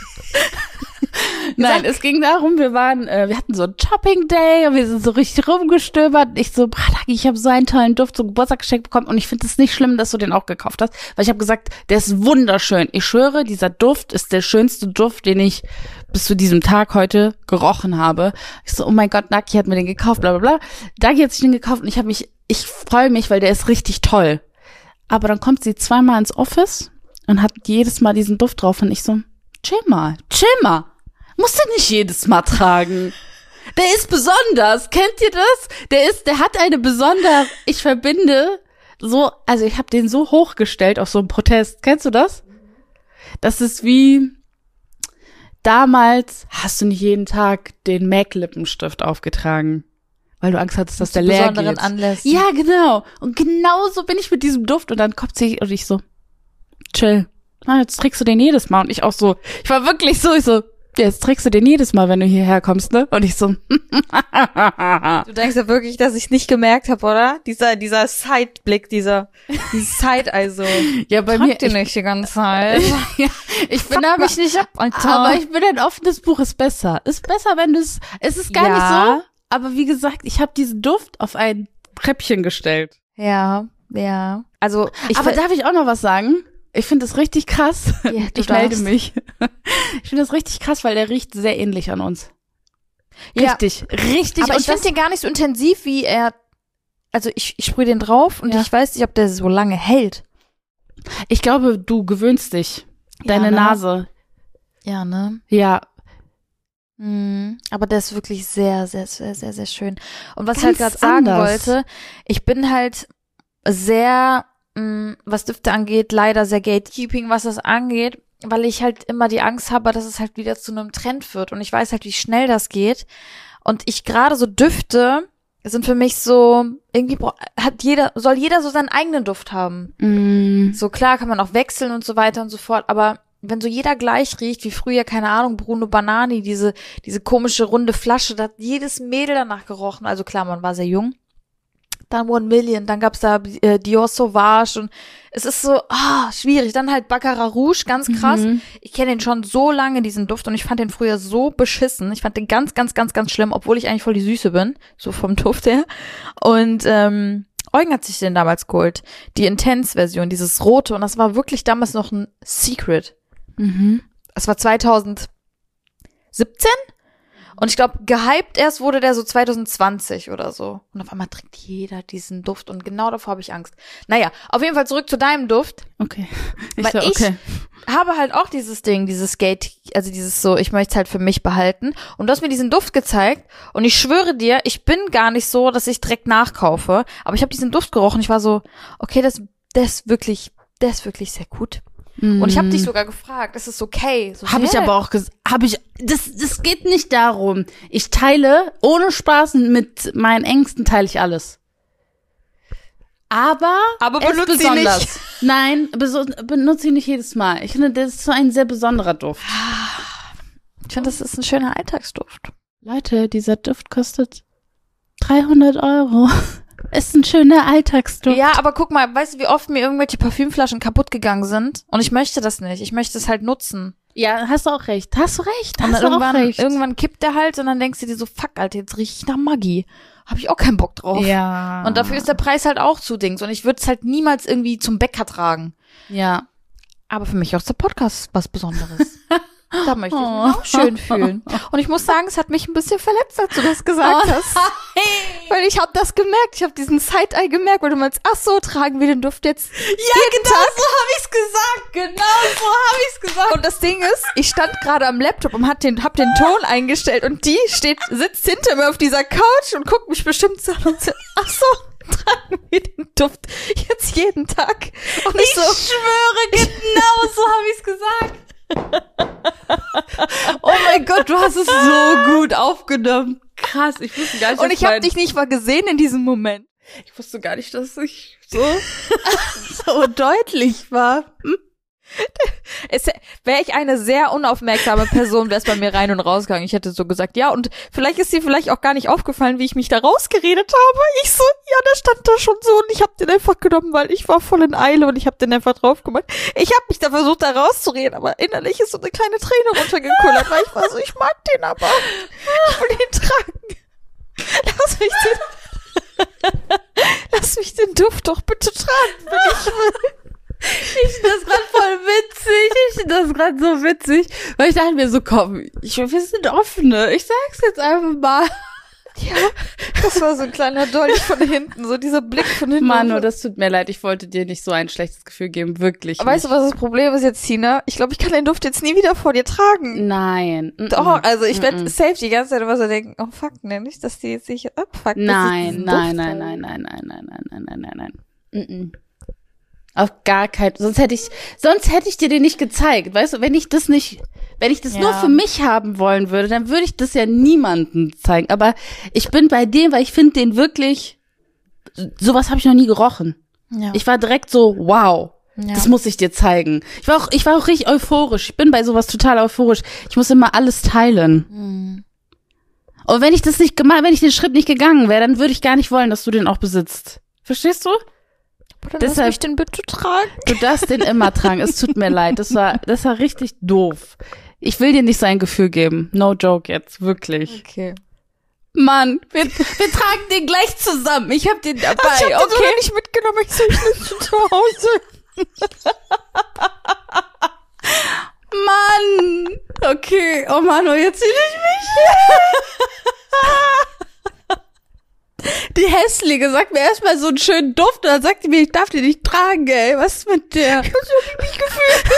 A: Nein, es ging darum, wir waren, äh, wir hatten so einen Shopping Day und wir sind so richtig rumgestöbert. Ich so, Bradaki, ich habe so einen tollen Duft zum Geburtstag geschenkt bekommen und ich finde es nicht schlimm, dass du den auch gekauft hast, weil ich habe gesagt, der ist wunderschön. Ich schwöre, dieser Duft ist der schönste Duft, den ich bis zu diesem Tag heute gerochen habe. Ich so, oh mein Gott, Naki hat mir den gekauft, bla bla bla. Dagi hat sich den gekauft und ich habe mich, ich freue mich, weil der ist richtig toll. Aber dann kommt sie zweimal ins Office und hat jedes Mal diesen Duft drauf und ich so, chill mal, chill mal. Musst du nicht jedes Mal tragen. Der ist besonders. Kennt ihr das? Der ist, der hat eine besondere, ich verbinde so, also ich habe den so hochgestellt auf so einem Protest. Kennst du das? Das ist wie damals hast du nicht jeden Tag den MAC Lippenstift aufgetragen, weil du Angst hattest, dass der leer geht.
B: Besonderen Anlässen.
A: Ja, genau. Und genau so bin ich mit diesem Duft und dann kommt sie und ich so, chill. Ah, jetzt trägst du den jedes Mal und ich auch so. Ich war wirklich so, ich so, jetzt trägst du den jedes Mal, wenn du hierher kommst, ne? Und ich so.
B: Du denkst ja wirklich, dass ich es nicht gemerkt habe, oder? Dieser, dieser Sideblick, dieser, dieses Side-Eye so.
A: Ja, bei
B: Trag
A: mir.
B: den
A: Ich,
B: nicht die ganze Zeit.
A: ja, ich bin
B: Fuck
A: aber,
B: mich nicht ab, Alter.
A: aber ich bin ein offenes Buch, ist besser. Ist besser, wenn du es, es ist gar
B: Ja.
A: nicht so. Aber wie gesagt, ich habe diesen Duft auf ein Treppchen gestellt.
B: Ja, ja. Also, ich
A: aber
B: ver-
A: darf ich auch noch was sagen? Ich finde das richtig krass.
B: Ja, du
A: ich melde
B: darfst.
A: mich. Ich finde das richtig krass, weil der riecht sehr ähnlich an uns.
B: Ja.
A: Richtig, richtig.
B: aber
A: Und
B: ich finde
A: das-
B: den gar nicht so intensiv, wie er, also ich, ich sprühe den drauf und
A: Ja.
B: ich weiß nicht, ob der so lange hält.
A: ich glaube, du gewöhnst dich.
B: Ja,
A: Deine
B: ne?
A: Nase.
B: Ja, ne?
A: Ja.
B: Mhm. Aber der ist wirklich sehr, sehr, sehr, sehr, sehr schön. Und was ich
A: Ganz
B: halt gerade sagen
A: anders.
B: wollte, ich bin halt sehr, mh, was Düfte angeht, leider sehr gatekeeping, was das angeht, weil ich halt immer die Angst habe, dass es halt wieder zu einem Trend wird. Und ich weiß halt, wie schnell das geht. Und ich gerade so Düfte sind für mich so, irgendwie bra- hat jeder, soll jeder so seinen eigenen Duft haben.
A: Mm.
B: So klar kann man auch wechseln und so weiter und so fort, aber wenn so jeder gleich riecht, wie früher, keine Ahnung, Bruno Banani, diese, diese komische runde Flasche, da hat jedes Mädel danach gerochen. Also klar, man war sehr jung. Dann One Million, dann gab's da äh, Dior Sauvage und es ist so, ah, schwierig. Dann halt Baccarat Rouge, ganz krass.
A: Mhm.
B: Ich kenne den schon so lange, diesen Duft, und ich fand den früher so beschissen. Ich fand den ganz, ganz, ganz, ganz schlimm, obwohl ich eigentlich voll die Süße bin, so vom Duft her. Und ähm, Eugen hat sich den damals geholt, die Intense-Version, dieses rote, und das war wirklich damals noch ein Secret.
A: Mhm.
B: Es war zweitausendsiebzehn und ich glaube, gehypt erst wurde der so zwanzig zwanzig oder so. Und auf einmal trinkt jeder diesen Duft und genau davor habe ich Angst. Naja, auf jeden Fall zurück zu deinem Duft.
A: Okay. Ich
B: Weil
A: so, okay.
B: ich habe halt auch dieses Ding, dieses Gate, also dieses so, ich möchte es halt für mich behalten. Und du hast mir diesen Duft gezeigt und ich schwöre dir, ich bin gar nicht so, dass ich direkt nachkaufe. Aber ich habe diesen Duft gerochen. Ich war so, okay, das, der ist wirklich, der ist wirklich sehr gut. Und ich habe dich sogar gefragt, ist es okay? So,
A: Habe ich
B: yeah.
A: aber auch gesagt, habe ich, das, das geht nicht darum. Ich teile, ohne Spaß, mit meinen Ängsten teile ich alles. Aber,
B: Aber
A: er ist
B: benutzt sie
A: besonders.
B: nicht.
A: Nein, beso- benutze ihn nicht jedes Mal. Ich finde, das ist so ein sehr besonderer Duft.
B: Ich finde, das ist ein schöner Alltagsduft.
A: Leute, dieser Duft kostet dreihundert Euro. Ist ein schöner Alltagsduft.
B: Ja, aber guck mal, weißt du, wie oft mir irgendwelche Parfümflaschen kaputt gegangen sind? Und ich möchte das nicht. Ich möchte es halt nutzen.
A: Ja, hast du auch recht. Hast du recht.
B: Und
A: Hast
B: dann
A: du auch
B: irgendwann,
A: recht.
B: irgendwann kippt der halt und dann denkst du dir so, fuck, Alter, jetzt riech ich nach Maggi. Hab ich auch keinen Bock drauf.
A: Ja.
B: Und dafür ist der Preis halt auch zu Dings. Und ich würde es halt niemals irgendwie zum Bäcker tragen.
A: Ja.
B: Aber für mich auch ist der Podcast was Besonderes. Da möchte ich mich
A: Oh.
B: auch schön fühlen. Und ich muss sagen, es hat mich ein bisschen verletzt, als du das gesagt
A: Oh
B: hast. Weil ich habe das gemerkt. Ich habe diesen Side-Eye gemerkt, weil du meinst, ach so, tragen wir den Duft jetzt
A: Ja, genau so habe ich's gesagt. Genau so habe ich's gesagt.
B: Und das Ding ist, ich stand gerade am Laptop und hab den, hab den Ton eingestellt und die steht, sitzt hinter mir auf dieser Couch und guckt mich bestimmt so an und sagt, ach so, tragen wir den Duft jetzt jeden Tag. Und ich,
A: Ich
B: so,
A: schwöre, genau so habe ich's gesagt. Oh mein Gott, du hast es so gut aufgenommen. Krass. krass, ich wusste gar nicht,
B: Und ich habe
A: mein...
B: dich nicht mal gesehen in diesem Moment.
A: Ich wusste gar nicht, dass ich so, so deutlich war. Hm?
B: Wäre ich eine sehr unaufmerksame Person, wäre es bei mir rein und rausgegangen. Ich hätte so gesagt, ja, und vielleicht ist dir vielleicht auch gar nicht aufgefallen, wie ich mich da rausgeredet habe. Ich so, ja, der stand da schon so und ich habe den einfach genommen, weil ich war voll in Eile und ich habe den einfach drauf gemacht. Ich habe mich da versucht, da rauszureden, aber innerlich ist so eine kleine Träne runtergekullert, weil ich war so, ich mag den aber. Ich will ihn tragen. Lass mich den, lass mich den Duft doch bitte tragen, wenn ich will.
A: Ich finde das gerade voll witzig. Ich finde das gerade so witzig. Weil ich dachte mir so, komm, ich, wir sind offene. Ich sag's jetzt einfach mal.
B: Ja, das war so ein kleiner Dolch von hinten. So dieser Blick von hinten.
A: Manu, das tut mir leid. Ich wollte dir nicht so ein schlechtes Gefühl geben. Wirklich
B: Weißt
A: nicht.
B: du, was das Problem ist jetzt, Tina? Ich glaube, ich kann den Duft jetzt nie wieder vor dir tragen.
A: Nein. Mm-mm.
B: Doch, also ich werde
A: Mm-mm.
B: safe die ganze Zeit immer so denken, oh fuck, ne, nicht, dass die jetzt sich abfuckt.
A: Nein, nein, nein, nein, nein, nein, nein, nein, nein, nein, nein, nein. Mm-mm. Auf gar keinen, sonst hätte ich, sonst hätte ich dir den nicht gezeigt, weißt du, wenn ich das nicht, wenn ich das
B: Ja.
A: nur für mich haben wollen würde, dann würde ich das ja niemandem zeigen, aber ich bin bei dem, weil ich finde den wirklich, sowas habe ich noch nie gerochen.
B: Ja.
A: Ich war direkt so, wow,
B: Ja.
A: das muss ich dir zeigen. Ich war auch, ich war auch richtig euphorisch, ich bin bei sowas total euphorisch, ich muss immer alles teilen.
B: Mhm.
A: Und wenn ich das nicht gemacht, wenn ich den Schritt nicht gegangen wäre, dann würde ich gar nicht wollen, dass du den auch besitzt. Verstehst du?
B: Oder
A: Deshalb-
B: lass mich den bitte tragen.
A: Du darfst den immer tragen. Es tut mir leid. Das war, das war richtig doof. Ich will dir nicht so ein Gefühl geben. No joke jetzt. Wirklich.
B: Okay.
A: Mann, wir, wir tragen den gleich zusammen. Ich hab den dabei.
B: Ich hab den
A: okay.
B: sogar nicht mitgenommen. Ich so, ich lasse ihn zu Hause.
A: Mann. Okay. Oh Mann, oh, jetzt fühle ich mich. Die Hässliche sagt mir erstmal so einen schönen Duft und dann sagt die mir, ich darf den nicht tragen, ey. Was ist mit der?
B: So hab ich mich gefühlt.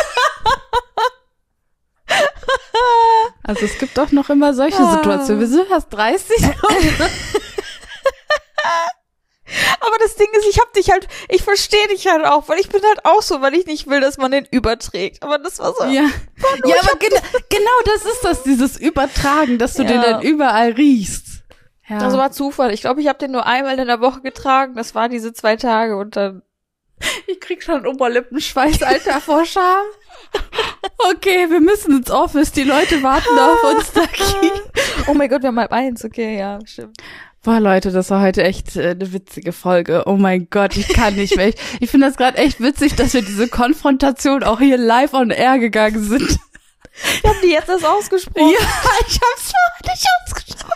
A: Also es gibt auch noch immer solche
B: Ah.
A: Situationen. Wir sind fast dreißig.
B: Aber das Ding ist, ich hab dich halt, ich verstehe dich halt auch, weil ich bin halt auch so, weil ich nicht will, dass man den überträgt. Aber das war so.
A: Ja, ja aber gena genau das ist das, dieses Übertragen, dass du
B: Ja.
A: den dann überall riechst. Ja.
B: Das war Zufall. Ich glaube, ich habe den nur einmal in der Woche getragen. Das war diese zwei Tage und dann.
A: Ich krieg schon Oberlippenschweiß, Alter, vor Scham. Okay, wir müssen ins Office, die Leute warten auf uns, Daki.
B: Oh mein Gott, wir haben halb eins. Okay, ja, stimmt.
A: Boah, Leute, das war heute echt äh, eine witzige Folge. Oh mein Gott, ich kann nicht mehr. Ich, ich finde das gerade echt witzig, dass wir diese Konfrontation auch hier live on air gegangen sind.
B: Ich habe die jetzt erst ausgesprochen.
A: Ja, ich hab's vorher nicht ausgesprochen.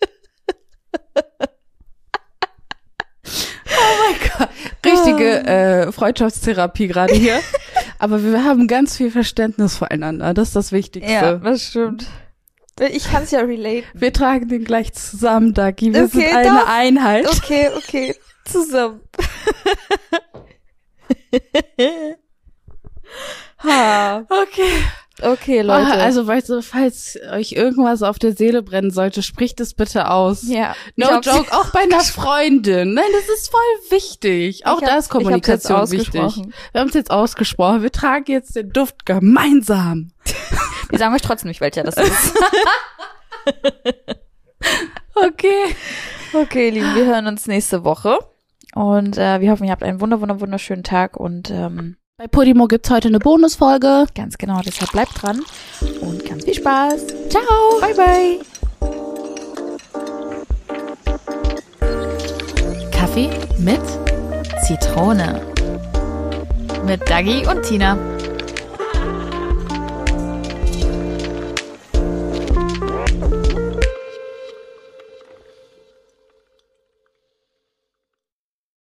A: Oh mein Gott. Richtige äh, Freundschaftstherapie gerade hier. Aber wir haben ganz viel Verständnis voreinander. Das ist das Wichtigste.
B: Ja, das stimmt. Ich kann es ja relate.
A: Wir tragen den gleich zusammen, Dagi. Wir
B: Okay,
A: sind eine
B: doch.
A: Einheit.
B: Okay, okay. Zusammen. ha.
A: Okay.
B: Okay, Leute.
A: Also, weißt du, falls euch irgendwas auf der Seele brennen sollte, spricht es bitte aus.
B: ja.
A: No
B: Ich hab's-
A: joke, auch bei einer Freundin. Nein, das ist voll wichtig. Auch
B: Ich
A: da
B: hab-
A: ist Kommunikation
B: ich hab's jetzt
A: wichtig.
B: ausgesprochen.
A: Wir haben es jetzt ausgesprochen. Wir tragen jetzt den Duft gemeinsam.
B: Wir sagen euch trotzdem nicht, welcher das ist.
A: Okay.
B: Okay, ihr Lieben, wir hören uns nächste Woche. Und äh, wir hoffen, ihr habt einen wunder, wunder, wunderschönen Tag. Und ähm,
A: Bei Podimo gibt's heute eine Bonusfolge.
B: ganz genau, deshalb bleibt dran. Und ganz viel Spaß.
A: Ciao.
B: Bye, bye.
C: Kaffee mit Zitrone. Mit Dagi und Tina.